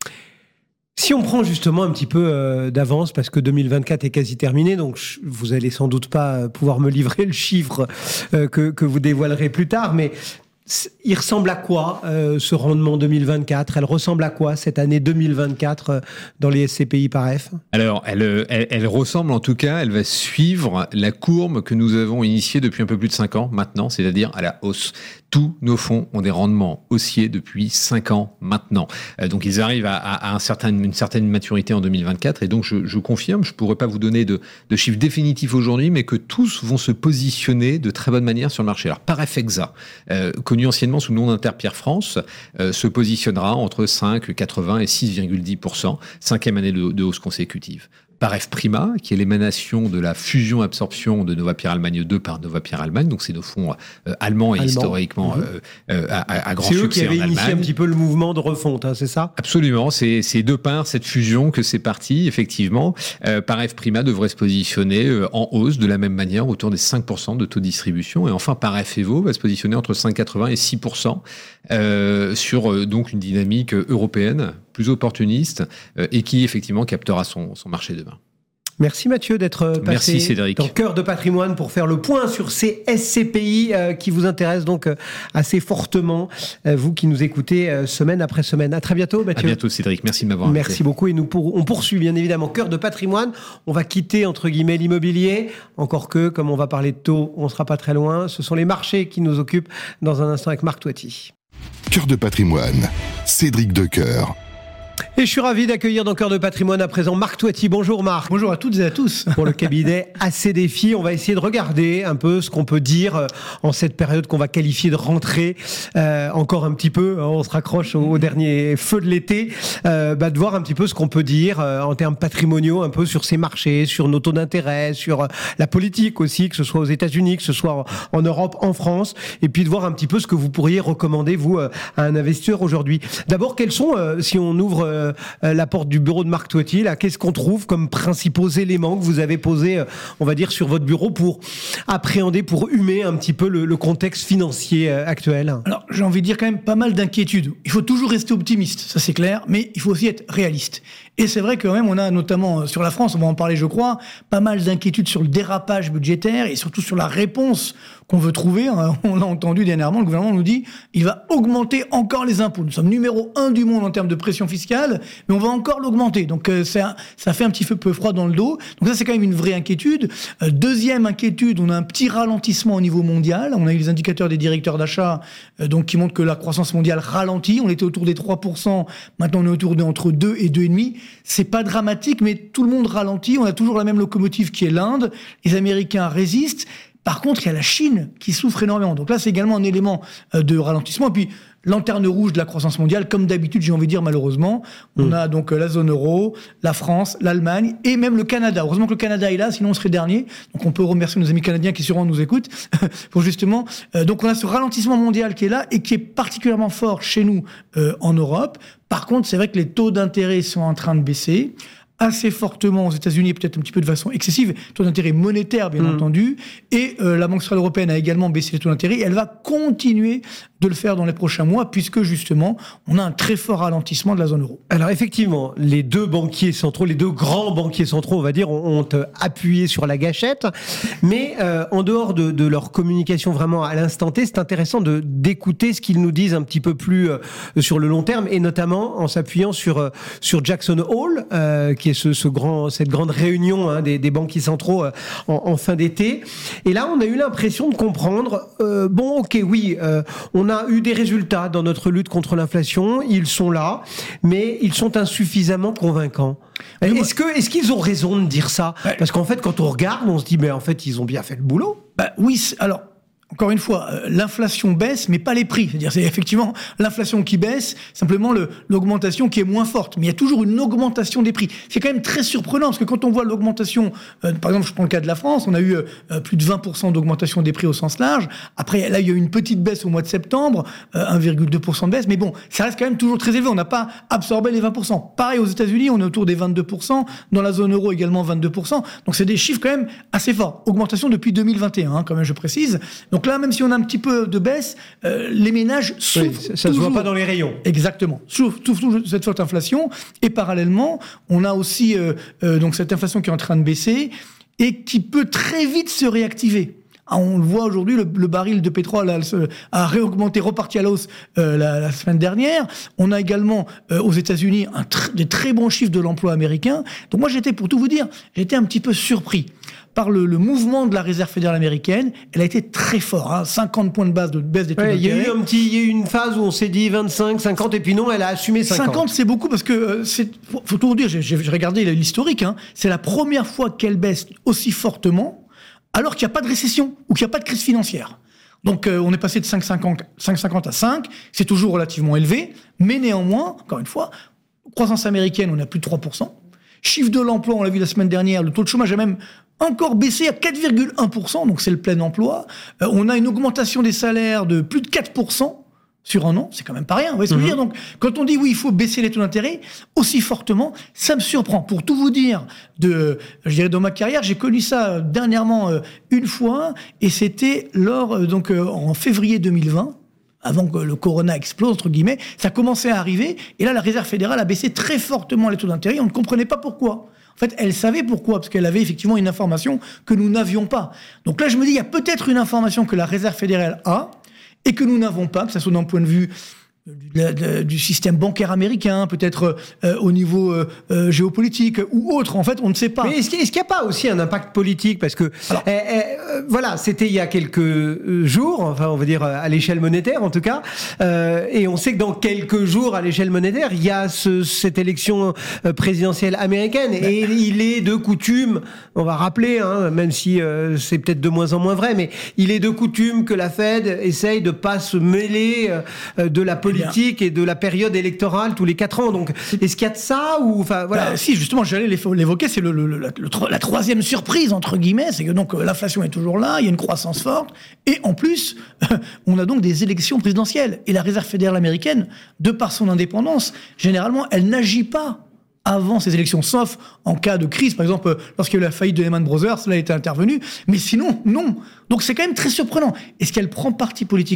Si on prend justement un petit peu euh, d'avance, parce que deux mille vingt-quatre est quasi terminé, donc je, vous allez sans doute pas pouvoir me livrer le chiffre euh, que, que vous dévoilerez plus tard, mais il ressemble à quoi euh, ce rendement deux mille vingt-quatre ? Elle ressemble à quoi cette année deux mille vingt-quatre euh, dans les S C P I par F ? Alors, elle, elle, elle ressemble en tout cas, elle va suivre la courbe que nous avons initiée depuis un peu plus de cinq ans maintenant, c'est-à-dire à la hausse. Tous nos fonds ont des rendements haussiers depuis cinq ans maintenant. Euh, donc, ils arrivent à, à, à un certain, une certaine maturité en deux mille vingt-quatre. Et donc, je, je confirme, je ne pourrais pas vous donner de, de chiffres définitifs aujourd'hui, mais que tous vont se positionner de très bonne manière sur le marché. Alors, par F Exa, euh, connu anciennement sous le nom d'Interpierre France, euh, se positionnera entre cinq virgule quatre-vingts et six virgule dix pour cent, cinquième année de, de hausse consécutive. Par F Prima, qui est l'émanation de la fusion-absorption de Novapierre Allemagne deux par Novapierre Allemagne, donc c'est nos fonds euh, allemands et Allemand. historiquement mmh. euh, euh, à, à grand c'est succès en Allemagne. C'est eux qui avaient initié un petit peu le mouvement de refonte, hein, c'est ça ? Absolument, c'est, c'est de par cette fusion que c'est parti, effectivement. Euh, par F Prima devrait se positionner euh, en hausse de la même manière, autour des cinq pour cent de taux de distribution. Et enfin, par F Evo va se positionner entre cinq virgule quatre-vingts et six pour cent euh, sur euh, donc une dynamique européenne plus opportuniste euh, et qui effectivement captera son, son marché demain. Merci Mathieu d'être passé Merci, Cédric. dans Cœur de Patrimoine pour faire le point sur ces S C P I euh, qui vous intéressent donc euh, assez fortement, euh, vous qui nous écoutez euh, semaine après semaine. À très bientôt Mathieu. À bientôt Cédric, merci de m'avoir invité. Merci beaucoup et nous pour, on poursuit bien évidemment Cœur de Patrimoine. On va quitter entre guillemets l'immobilier, encore que comme on va parler de taux, on ne sera pas très loin. Ce sont les marchés qui nous occupent dans un instant avec Marc Toiti. Cœur de Patrimoine, Cédric Decoeur. Et je suis ravi d'accueillir dans Cœur de Patrimoine à présent Marc Toiti. Bonjour Marc. Bonjour à toutes et à tous. Pour le cabinet A C Défi, on va essayer de regarder un peu ce qu'on peut dire en cette période qu'on va qualifier de rentrée. Euh, encore un petit peu, on se raccroche au, au dernier feu de l'été, euh, bah, de voir un petit peu ce qu'on peut dire euh, en termes patrimoniaux, un peu sur ces marchés, sur nos taux d'intérêt, sur euh, la politique aussi, que ce soit aux États-Unis, que ce soit en, en Europe, en France, et puis de voir un petit peu ce que vous pourriez recommander, vous, euh, à un investisseur aujourd'hui. D'abord, quels sont, euh, si on ouvre euh, la porte du bureau de Marc Toiti, là, qu'est-ce qu'on trouve comme principaux éléments que vous avez posés, on va dire, sur votre bureau pour appréhender, pour humer un petit peu le, le contexte financier actuel? Alors, j'ai envie de dire quand même pas mal d'inquiétudes. Il faut toujours rester optimiste, ça c'est clair, mais il faut aussi être réaliste. Et c'est vrai que quand même, on a notamment sur la France, on va en parler je crois, pas mal d'inquiétudes sur le dérapage budgétaire et surtout sur la réponse qu'on veut trouver. On l'a entendu dernièrement, le gouvernement nous dit il va augmenter encore les impôts. Nous sommes numéro un du monde en termes de pression fiscale, mais on va encore l'augmenter. Donc euh, ça, ça fait un petit peu froid dans le dos. Donc ça, c'est quand même une vraie inquiétude. Euh, deuxième inquiétude, on a un petit ralentissement au niveau mondial. On a eu les indicateurs des directeurs d'achat euh, donc qui montrent que la croissance mondiale ralentit. On était autour des trois pour cent. Maintenant, on est autour d'entre deux et deux virgule cinq. C'est pas dramatique, mais tout le monde ralentit. On a toujours la même locomotive qui est l'Inde. Les Américains résistent. Par contre, il y a la Chine qui souffre énormément. Donc là, c'est également un élément de ralentissement. Et puis, lanterne rouge de la croissance mondiale, comme d'habitude, j'ai envie de dire malheureusement. On mmh. a donc la zone euro, la France, l'Allemagne et même le Canada. Heureusement que le Canada est là, sinon on serait dernier. Donc on peut remercier nos amis canadiens qui sûrement nous écoutent pour justement... Euh, donc on a ce ralentissement mondial qui est là et qui est particulièrement fort chez nous euh, en Europe. Par contre, c'est vrai que les taux d'intérêt sont en train de baisser assez fortement aux États-Unis, peut-être un petit peu de façon excessive, taux d'intérêt monétaire bien mmh. entendu, et euh, la Banque centrale européenne a également baissé les taux d'intérêt, et elle va continuer de le faire dans les prochains mois, puisque justement, on a un très fort ralentissement de la zone euro. Alors effectivement, les deux banquiers centraux, les deux grands banquiers centraux, on va dire, ont, ont appuyé sur la gâchette, mais euh, en dehors de, de leur communication vraiment à l'instant T, c'est intéressant de, d'écouter ce qu'ils nous disent un petit peu plus euh, sur le long terme, et notamment en s'appuyant sur, euh, sur Jackson Hole, euh, qui est ce, ce grand, cette grande réunion hein, des, des banquiers centraux euh, en, en fin d'été. Et là, on a eu l'impression de comprendre, euh, bon, ok, oui, euh, on a eu des résultats dans notre lutte contre l'inflation, ils sont là, mais ils sont insuffisamment convaincants. Mais est-ce que, est-ce qu'ils ont raison de dire ça ? Ouais. Parce qu'en fait, quand on regarde, on se dit, mais en fait, ils ont bien fait le boulot. Bah oui, alors... Encore une fois, euh, l'inflation baisse, mais pas les prix. C'est-à-dire, c'est effectivement l'inflation qui baisse, simplement le, l'augmentation qui est moins forte. Mais il y a toujours une augmentation des prix. C'est quand même très surprenant, parce que quand on voit l'augmentation, euh, par exemple, je prends le cas de la France, on a eu euh, plus de vingt pour cent d'augmentation des prix au sens large. Après, là, il y a eu une petite baisse au mois de septembre, euh, un virgule deux pour cent de baisse. Mais bon, ça reste quand même toujours très élevé. On n'a pas absorbé les vingt pour cent. Pareil aux États-Unis, on est autour des vingt-deux pour cent. Dans la zone euro, également vingt-deux pour cent. Donc, c'est des chiffres quand même assez forts. Augmentation depuis deux mille vingt et un, hein, quand même, je précise. Donc là, même si on a un petit peu de baisse, euh, les ménages souffrent. Oui, ça ne se voit pas dans les rayons. Exactement. Souffrent toujours cette forte inflation. Et parallèlement, on a aussi euh, euh, donc cette inflation qui est en train de baisser et qui peut très vite se réactiver. On le voit aujourd'hui, le, le baril de pétrole a, a réaugmenté, reparti à la hausse euh, la, la semaine dernière. On a également euh, aux États-Unis un tr- des très bons chiffres de l'emploi américain. Donc moi, j'étais, pour tout vous dire, j'étais un petit peu surpris par le, le mouvement de la Réserve fédérale américaine. Elle a été très fort, hein, cinquante points de base de baisse des taux ouais, d'intérêt. Il y a eu un petit, il y a eu une phase où on s'est dit vingt-cinq, cinquante, et puis non, elle a assumé cinquante. cinquante, c'est beaucoup parce que euh, c'est, faut, faut tout vous dire. J'ai, j'ai regardé l'historique. Hein, c'est la première fois qu'elle baisse aussi fortement, alors qu'il n'y a pas de récession ou qu'il n'y a pas de crise financière. Donc euh, on est passé de cinq virgule cinquante à cinq. C'est toujours relativement élevé, mais néanmoins, encore une fois, croissance américaine, on a plus de trois pour cent. Chiffre de l'emploi, on l'a vu la semaine dernière, le taux de chômage a même encore baissé à quatre virgule un pour cent, donc c'est le plein emploi. Euh, on a une augmentation des salaires de plus de quatre pour cent sur un an, c'est quand même pas rien, vous voyez ce que je veux dire ? Donc, quand on dit oui, il faut baisser les taux d'intérêt aussi fortement, ça me surprend. Pour tout vous dire, de, je dirais dans ma carrière, j'ai connu ça dernièrement euh, une fois, et c'était lors, euh, donc euh, en février deux mille vingt, avant que le corona explose, entre guillemets, ça commençait à arriver, et là, la Réserve fédérale a baissé très fortement les taux d'intérêt, on ne comprenait pas pourquoi. En fait, elle savait pourquoi, parce qu'elle avait effectivement une information que nous n'avions pas. Donc là, je me dis, il y a peut-être une information que la Réserve fédérale a, et que nous n'avons pas, que ça soit d'un point de vue du, de, du système bancaire américain, peut-être euh, au niveau euh, euh, géopolitique ou autre, en fait, on ne sait pas. Mais est-ce qu'il n'y a pas aussi un impact politique ? Parce que, Alors, eh, eh, voilà, c'était il y a quelques jours, enfin, on va dire à l'échelle monétaire en tout cas, euh, et on sait que dans quelques jours, à l'échelle monétaire, il y a ce, cette élection présidentielle américaine, mais... et il est de coutume, on va rappeler, hein, même si euh, c'est peut-être de moins en moins vrai, mais il est de coutume que la Fed essaye de pas se mêler euh, de la politique et de la période électorale tous les quatre ans. Donc, est-ce qu'il y a de ça ou enfin voilà. Bah, si, justement, j'allais l'évoquer, c'est le, le, le, le, la troisième surprise entre guillemets, c'est que donc l'inflation est toujours là, il y a une croissance forte, et en plus, on a donc des élections présidentielles. Et la Réserve fédérale américaine, de par son indépendance, généralement, elle n'agit pas avant ces élections, sauf en cas de crise. Par exemple, lorsqu'il y a eu la faillite de Lehman Brothers, là, elle était intervenue. Mais sinon, non. Donc, c'est quand même très surprenant. Est-ce qu'elle prend parti politiquement ?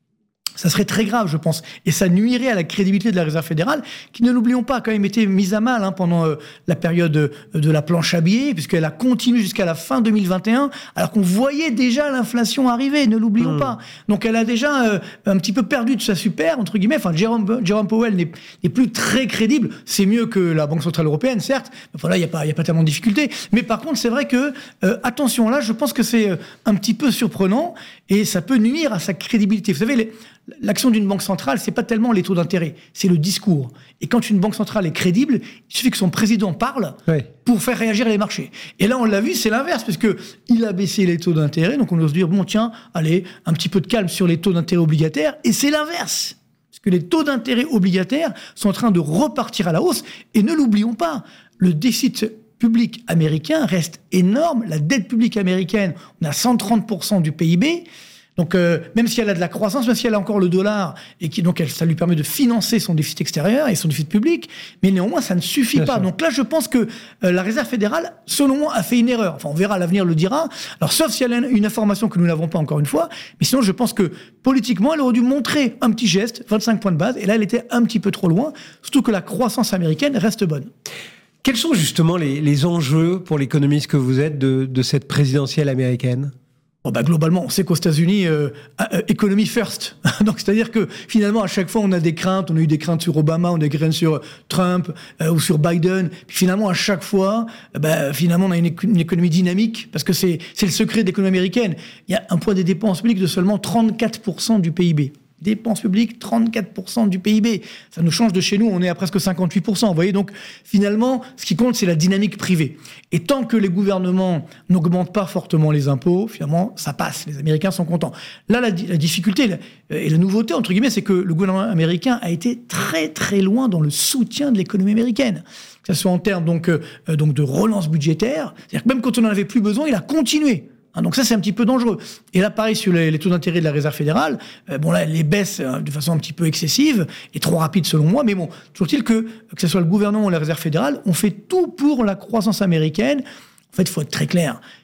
Ça serait très grave, je pense. Et ça nuirait à la crédibilité de la Réserve fédérale, qui, ne l'oublions pas, a quand même été mise à mal hein, pendant euh, la période de, de la planche à billets, puisqu'elle a continué jusqu'à la fin deux mille vingt et un, alors qu'on voyait déjà l'inflation arriver, ne l'oublions mmh. pas. Donc elle a déjà euh, un petit peu perdu de sa super, entre guillemets. Enfin, Jerome, Jerome Powell n'est, n'est plus très crédible. C'est mieux que la Banque centrale européenne, certes. Mais voilà, il n'y a pas, il n'y a pas tellement de difficultés. Mais par contre, c'est vrai que, euh, attention, là, je pense que c'est euh, un petit peu surprenant, et ça peut nuire à sa crédibilité. Vous savez, les, l'action d'une banque centrale, c'est pas tellement les taux d'intérêt, c'est le discours. Et quand une banque centrale est crédible, il suffit que son président parle oui. pour faire réagir les marchés. Et là, on l'a vu, c'est l'inverse, parce que il a baissé les taux d'intérêt, donc on ose dire, bon, tiens, allez, un petit peu de calme sur les taux d'intérêt obligataires, et c'est l'inverse. Parce que les taux d'intérêt obligataires sont en train de repartir à la hausse, et ne l'oublions pas, le déficit public américain reste énorme, la dette publique américaine, on a cent trente pour cent du P I B. Donc, euh, même si elle a de la croissance, même si elle a encore le dollar, et qui donc elle, ça lui permet de financer son déficit extérieur et son déficit public, mais néanmoins, ça ne suffit Bien pas. Sûr. Donc là, je pense que euh, la Réserve fédérale, selon moi, a fait une erreur. Enfin, on verra, l'avenir le dira. Alors, sauf si elle a une information que nous n'avons pas encore une fois, mais sinon, je pense que politiquement, elle aurait dû montrer un petit geste, vingt-cinq points de base, et là, elle était un petit peu trop loin, surtout que la croissance américaine reste bonne. Quels sont justement les, les enjeux pour l'économiste que vous êtes de, de cette présidentielle américaine ? Bon bah globalement, on sait qu'aux États-Unis, euh, euh, economy first. Donc c'est-à-dire que finalement, à chaque fois, on a des craintes. On a eu des craintes sur Obama, on a des craintes sur Trump euh, ou sur Biden. Puis finalement, à chaque fois, euh, bah, finalement, on a une, éco- une économie dynamique parce que c'est c'est le secret de l'économie américaine. Il y a un poids des dépenses publiques de seulement trente-quatre pour cent du P I B. Dépenses publiques, trente-quatre pour cent du P I B. Ça nous change de chez nous, on est à presque cinquante-huit pour cent. Vous voyez, donc finalement, ce qui compte, c'est la dynamique privée. Et tant que les gouvernements n'augmentent pas fortement les impôts, finalement, ça passe. Les Américains sont contents. Là, la, la difficulté la, et la nouveauté, entre guillemets, c'est que le gouvernement américain a été très, très loin dans le soutien de l'économie américaine. Que ce soit en termes donc, euh, donc de relance budgétaire, c'est-à-dire que même quand on n'en avait plus besoin, il a continué. Hein, donc ça, c'est un petit peu dangereux. Et là, pareil, sur les, les taux d'intérêt de la Réserve fédérale, euh, bon là, les baissent euh, de façon un petit peu excessive et trop rapide selon moi, mais bon, toujours est-il que, que ce soit le gouvernement ou la Réserve fédérale, on fait tout pour la croissance américaine. En fait, il faut être très clair.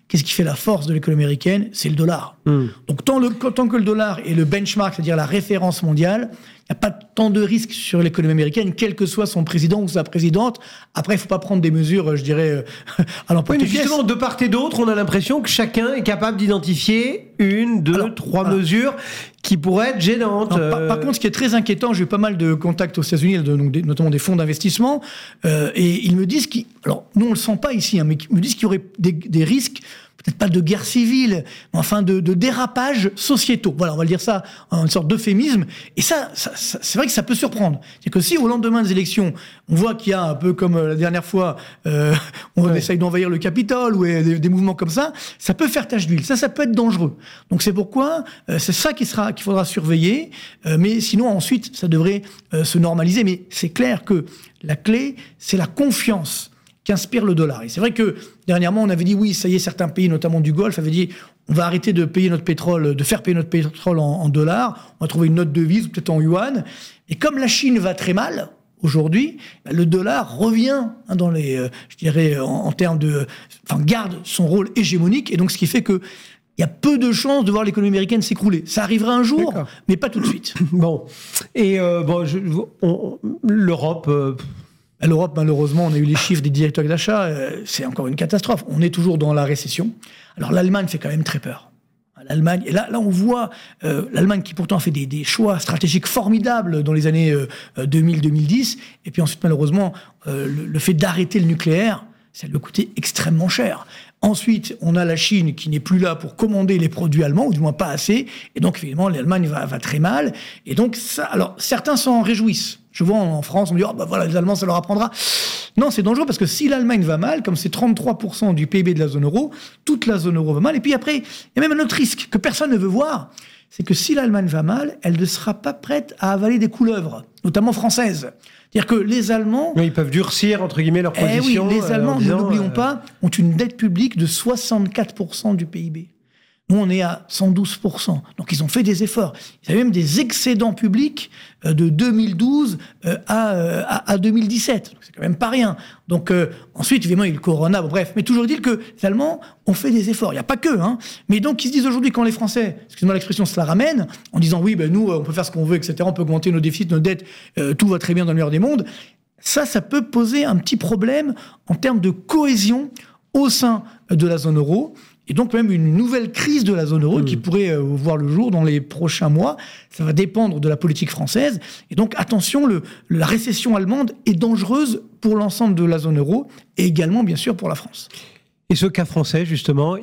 qu'est-ce qui fait la force de l'économie américaine ? C'est le dollar. Mmh. Donc tant, le, tant que le dollar est le benchmark, c'est-à-dire la référence mondiale, il n'y a pas tant de risques sur l'économie américaine, quel que soit son président ou sa présidente. Après, il ne faut pas prendre des mesures, je dirais, à l'emporte-pièce. Oui, mais justement, de part et d'autre, on a l'impression que chacun est capable d'identifier une, deux, alors, trois alors, mesures qui pourraient être gênantes. Non, par, par contre, ce qui est très inquiétant, j'ai eu pas mal de contacts aux États-Unis, de, donc des, notamment des fonds d'investissement, euh, et ils me disent qu'ils... Alors, nous, on ne le sent pas ici, hein, mais ils me disent qu'il y aurait des, des risques, peut-être pas de guerre civile, mais enfin de, de dérapages sociétaux. Voilà, on va le dire ça en une sorte d'euphémisme. Et ça, ça, ça, c'est vrai que ça peut surprendre. C'est que si au lendemain des élections, on voit qu'il y a un peu comme la dernière fois, euh, on ouais. essaye d'envahir le Capitole ou des, des mouvements comme ça, ça peut faire tache d'huile. Ça, ça peut être dangereux. Donc c'est pourquoi euh, c'est ça qui sera, qu'il faudra surveiller. Euh, mais sinon, ensuite, ça devrait euh, se normaliser. Mais c'est clair que la clé, c'est la confiance qu'inspire le dollar. Et c'est vrai que dernièrement, on avait dit oui, ça y est, certains pays, notamment du Golfe, avaient dit on va arrêter de payer notre pétrole, de faire payer notre pétrole en, en dollars, on va trouver une autre devise, peut-être en yuan. Et comme la Chine va très mal aujourd'hui, le dollar revient hein, dans les, euh, je dirais, en, en termes de, enfin, garde son rôle hégémonique. Et donc, ce qui fait que il y a peu de chances de voir l'économie américaine s'écrouler. Ça arrivera un jour, D'accord. mais pas tout de suite. Bon. Et euh, bon, je, on, l'Europe. Euh... À l'Europe, malheureusement, on a eu les chiffres des directeurs d'achat, euh, c'est encore une catastrophe. On est toujours dans la récession. Alors l'Allemagne fait quand même très peur. L'Allemagne, et là, là on voit euh, l'Allemagne qui pourtant a fait des, des choix stratégiques formidables dans les années euh, deux mille à deux mille dix, et puis ensuite malheureusement euh, le, le fait d'arrêter le nucléaire, ça lui a coûté extrêmement cher. Ensuite, on a la Chine qui n'est plus là pour commander les produits allemands, ou du moins pas assez, et donc évidemment l'Allemagne va, va très mal. Et donc ça, alors certains s'en réjouissent. Je vois en France, on me dit, oh, bah voilà, les Allemands, ça leur apprendra. Non, c'est dangereux parce que si l'Allemagne va mal, comme c'est trente-trois pour cent du P I B de la zone euro, toute la zone euro va mal. Et puis après, il y a même un autre risque que personne ne veut voir, c'est que si l'Allemagne va mal, elle ne sera pas prête à avaler des couleuvres, notamment françaises. C'est-à-dire que les Allemands... Oui, ils peuvent durcir, entre guillemets, leur position. Eh oui, les Allemands, euh, disant, ne l'oublions euh... pas, ont une dette publique de soixante-quatre pour cent du P I B. Nous, on est à cent douze pour cent. Donc, ils ont fait des efforts. Ils avaient même des excédents publics de deux mille douze à, à, à deux mille dix-sept. Donc, c'est quand même pas rien. Donc, euh, ensuite, évidemment, il y a eu le corona. Bon, bref, mais toujours dit que les Allemands ont fait des efforts. Il n'y a pas que. Hein. Mais donc, ils se disent aujourd'hui, quand les Français, excusez-moi l'expression, se la ramènent, en disant, oui, ben, nous, on peut faire ce qu'on veut, et cetera. On peut augmenter nos déficits, nos dettes. Euh, tout va très bien dans le meilleur des mondes. Ça, ça peut poser un petit problème en termes de cohésion au sein de la zone euro. Et donc même une nouvelle crise de la zone euro mmh. qui pourrait euh, voir le jour dans les prochains mois. Ça va dépendre de la politique française. Et donc attention, le, la récession allemande est dangereuse pour l'ensemble de la zone euro et également bien sûr pour la France. Et ce cas français, justement,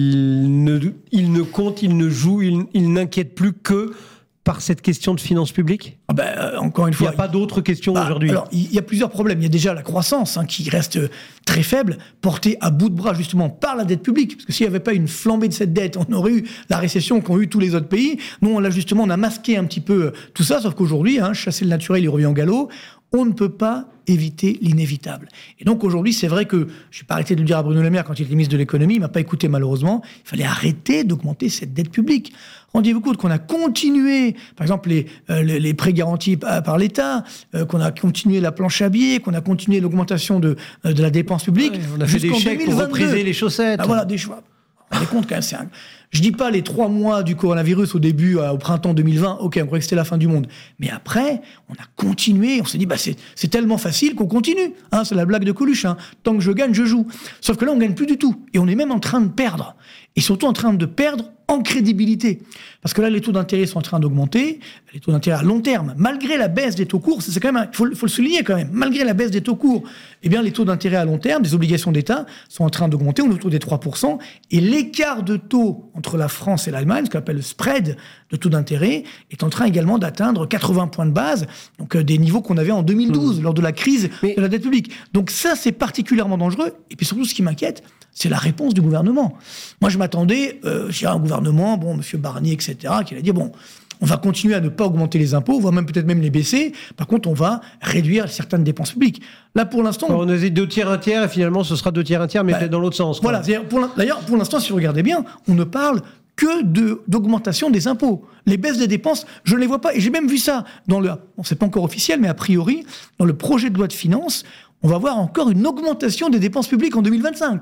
il ne, il ne compte, il ne joue, il, il n'inquiète plus que par cette question de finances publiques ? Ah ben, euh, encore une fois, il n'y a pas d'autres questions bah, aujourd'hui. Alors, il y a plusieurs problèmes. Il y a déjà la croissance hein, qui reste très faible, portée à bout de bras justement par la dette publique. Parce que s'il n'y avait pas une flambée de cette dette, on aurait eu la récession qu'ont eu tous les autres pays. Nous, on l'a justement, on a masqué un petit peu tout ça, sauf qu'aujourd'hui, hein, chasser le naturel, il revient au galop. On ne peut pas éviter l'inévitable. Et donc aujourd'hui, c'est vrai que, je n'ai pas arrêté de le dire à Bruno Le Maire quand il était ministre de l'économie, il ne m'a pas écouté malheureusement, il fallait arrêter d'augmenter cette dette publique. Rendez-vous compte qu'on a continué, par exemple, les, euh, les, les prêts garantis par, par l'État, euh, qu'on a continué la planche à billets, qu'on a continué l'augmentation de, euh, de la dépense publique. Ouais, on a fait des chèques pour repriser les chaussettes. Ah, voilà, des choix. Vous vous rendez compte quand même, c'est un... Je dis pas les trois mois du coronavirus au début, au printemps deux mille vingt, ok, on croyait que c'était la fin du monde. Mais après, on a continué, on s'est dit, bah c'est, c'est tellement facile qu'on continue. Hein, c'est la blague de Coluche, hein. Tant que je gagne, je joue. Sauf que là, on gagne plus du tout. Et on est même en train de perdre. Et surtout en train de perdre en crédibilité. Parce que là, les taux d'intérêt sont en train d'augmenter, les taux d'intérêt à long terme, malgré la baisse des taux courts, c'est quand même, il faut, faut le souligner quand même, malgré la baisse des taux courts, eh bien, les taux d'intérêt à long terme, des obligations d'État, sont en train d'augmenter, on est autour des trois pour cent, et l'écart de taux entre la France et l'Allemagne, ce qu'on appelle le spread de taux d'intérêt, est en train également d'atteindre quatre-vingts points de base, donc euh, des niveaux qu'on avait en deux mille douze, mmh. lors de la crise Mais... de la dette publique. Donc ça, c'est particulièrement dangereux, et puis surtout, ce qui m'inquiète, c'est la réponse du gouvernement. Moi, je m'attendais, euh, j'ai un gouvernement, bon, M. Barnier, et cetera, qui allait dire, bon, on va continuer à ne pas augmenter les impôts, voire même peut-être même les baisser. Par contre, on va réduire certaines dépenses publiques. Là, pour l'instant... Alors, on a dit deux tiers, un tiers, et finalement, ce sera deux tiers, un tiers, mais bah, peut-être dans l'autre sens. Quoi. Voilà. Pour d'ailleurs, pour l'instant, si vous regardez bien, on ne parle que de, d'augmentation des impôts. Les baisses des dépenses, je ne les vois pas. Et j'ai même vu ça dans le... Bon, c'est pas encore officiel, mais a priori, dans le projet de loi de finances, on va voir encore une augmentation des dépenses publiques en deux mille vingt-cinq.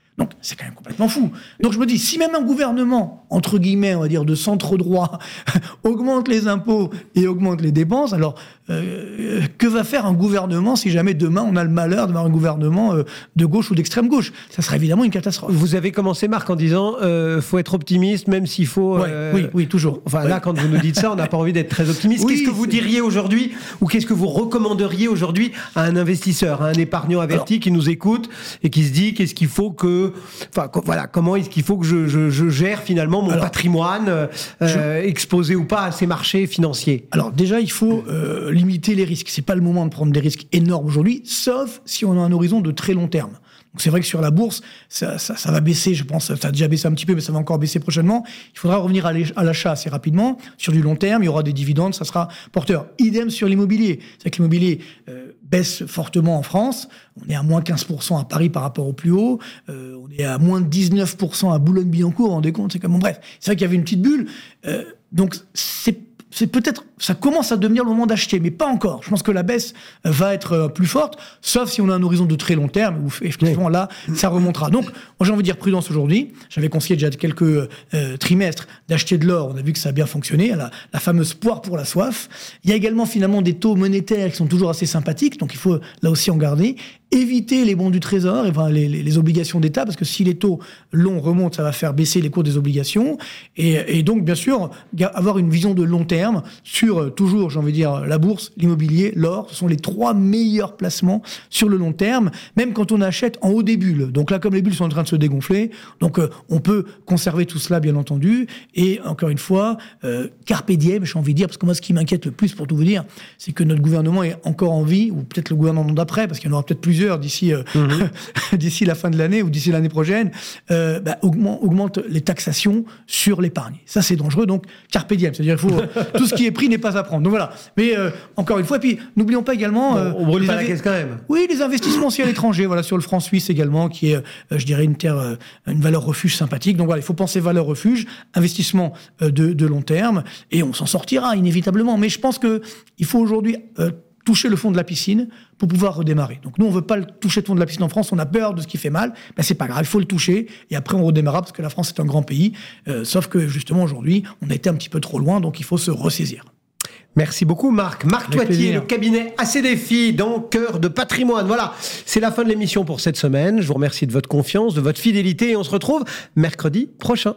Donc, c'est quand même complètement fou. Donc, je me dis, si même un gouvernement, entre guillemets, on va dire, de centre droit, augmente les impôts et augmente les dépenses, alors, euh, que va faire un gouvernement si jamais demain on a le malheur d'avoir un gouvernement euh, de gauche ou d'extrême gauche? Ça serait évidemment une catastrophe. Vous avez commencé, Marc, en disant, euh, faut être optimiste, même s'il faut... Ouais, euh, oui, oui, toujours. Enfin, ouais. là, quand vous nous dites ça, on n'a pas envie d'être très optimiste. Oui, qu'est-ce que vous c'est... diriez aujourd'hui, ou qu'est-ce que vous recommanderiez aujourd'hui à un investisseur, à un épargnant averti alors, qui nous écoute et qui se dit, qu'est-ce qu'il faut que... Enfin, voilà, comment est-ce qu'il faut que je, je, je gère finalement mon alors, patrimoine, euh, je... exposé ou pas à ces marchés financiers? Alors déjà, il faut euh, limiter les risques. C'est pas le moment de prendre des risques énormes aujourd'hui, sauf si on a un horizon de très long terme. Donc c'est vrai que sur la bourse, ça, ça, ça va baisser, je pense, ça a déjà baissé un petit peu, mais ça va encore baisser prochainement. Il faudra revenir à l'achat assez rapidement. Sur du long terme, il y aura des dividendes, ça sera porteur. Idem sur l'immobilier. C'est que l'immobilier euh, baisse fortement en France. On est à moins quinze pour cent à Paris par rapport au plus haut. Euh, on est à moins dix-neuf pour cent à Boulogne-Billancourt, vous vous rendez compte? C'est comme, bon, bref. C'est vrai qu'il y avait une petite bulle. Euh, donc c'est c'est peut-être, ça commence à devenir le moment d'acheter, mais pas encore. Je pense que la baisse va être plus forte, sauf si on a un horizon de très long terme, où effectivement là, ça remontera. Donc, moi j'ai envie de dire prudence aujourd'hui. J'avais conseillé déjà quelques euh, trimestres d'acheter de l'or. On a vu que ça a bien fonctionné, la, la fameuse poire pour la soif. Il y a également finalement des taux monétaires qui sont toujours assez sympathiques, donc il faut là aussi en garder. Éviter les bons du trésor, et enfin les, les, les obligations d'État, parce que si les taux longs remontent, ça va faire baisser les cours des obligations. Et, et donc, bien sûr, avoir une vision de long terme sur, toujours, j'ai envie de dire, la bourse, l'immobilier, l'or. Ce sont les trois meilleurs placements sur le long terme, même quand on achète en haut des bulles. Donc là, comme les bulles sont en train de se dégonfler, donc euh, on peut conserver tout cela, bien entendu. Et encore une fois, euh, carpe diem, j'ai envie de dire, parce que moi, ce qui m'inquiète le plus, pour tout vous dire, c'est que notre gouvernement est encore en vie, ou peut-être le gouvernement d'après, parce qu'il y en aura peut-être plusieurs d'ici euh, mmh. d'ici la fin de l'année ou d'ici l'année prochaine, euh, bah, augmente, augmente les taxations sur l'épargne. Ça, c'est dangereux. Donc, carpe diem, c'est-à-dire il faut tout ce qui est pris n'est pas à prendre. Donc voilà. Mais euh, encore une fois, et puis n'oublions pas également, euh, on brûle pas la caisse quand même. Oui, les investissements aussi à l'étranger. Voilà, sur le franc suisse également, qui est, euh, je dirais, une terre, euh, une valeur refuge sympathique. Donc voilà, il faut penser valeur refuge, investissement euh, de, de long terme, et on s'en sortira inévitablement. Mais je pense que il faut aujourd'hui euh, toucher le fond de la piscine pour pouvoir redémarrer. Donc nous, on veut pas le toucher le fond de la piscine en France, on a peur de ce qui fait mal, ben c'est pas grave, il faut le toucher, et après on redémarrera, parce que la France est un grand pays, euh, sauf que justement aujourd'hui, on a été un petit peu trop loin, donc il faut se ressaisir. Merci beaucoup Marc. Marc Toitier, le cabinet A C D F I dans Cœur de Patrimoine. Voilà, c'est la fin de l'émission pour cette semaine. Je vous remercie de votre confiance, de votre fidélité, et on se retrouve mercredi prochain.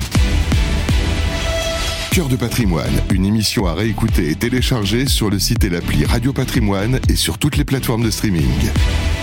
Cœur de Patrimoine, une émission à réécouter et télécharger sur le site et l'appli Radio Patrimoine et sur toutes les plateformes de streaming.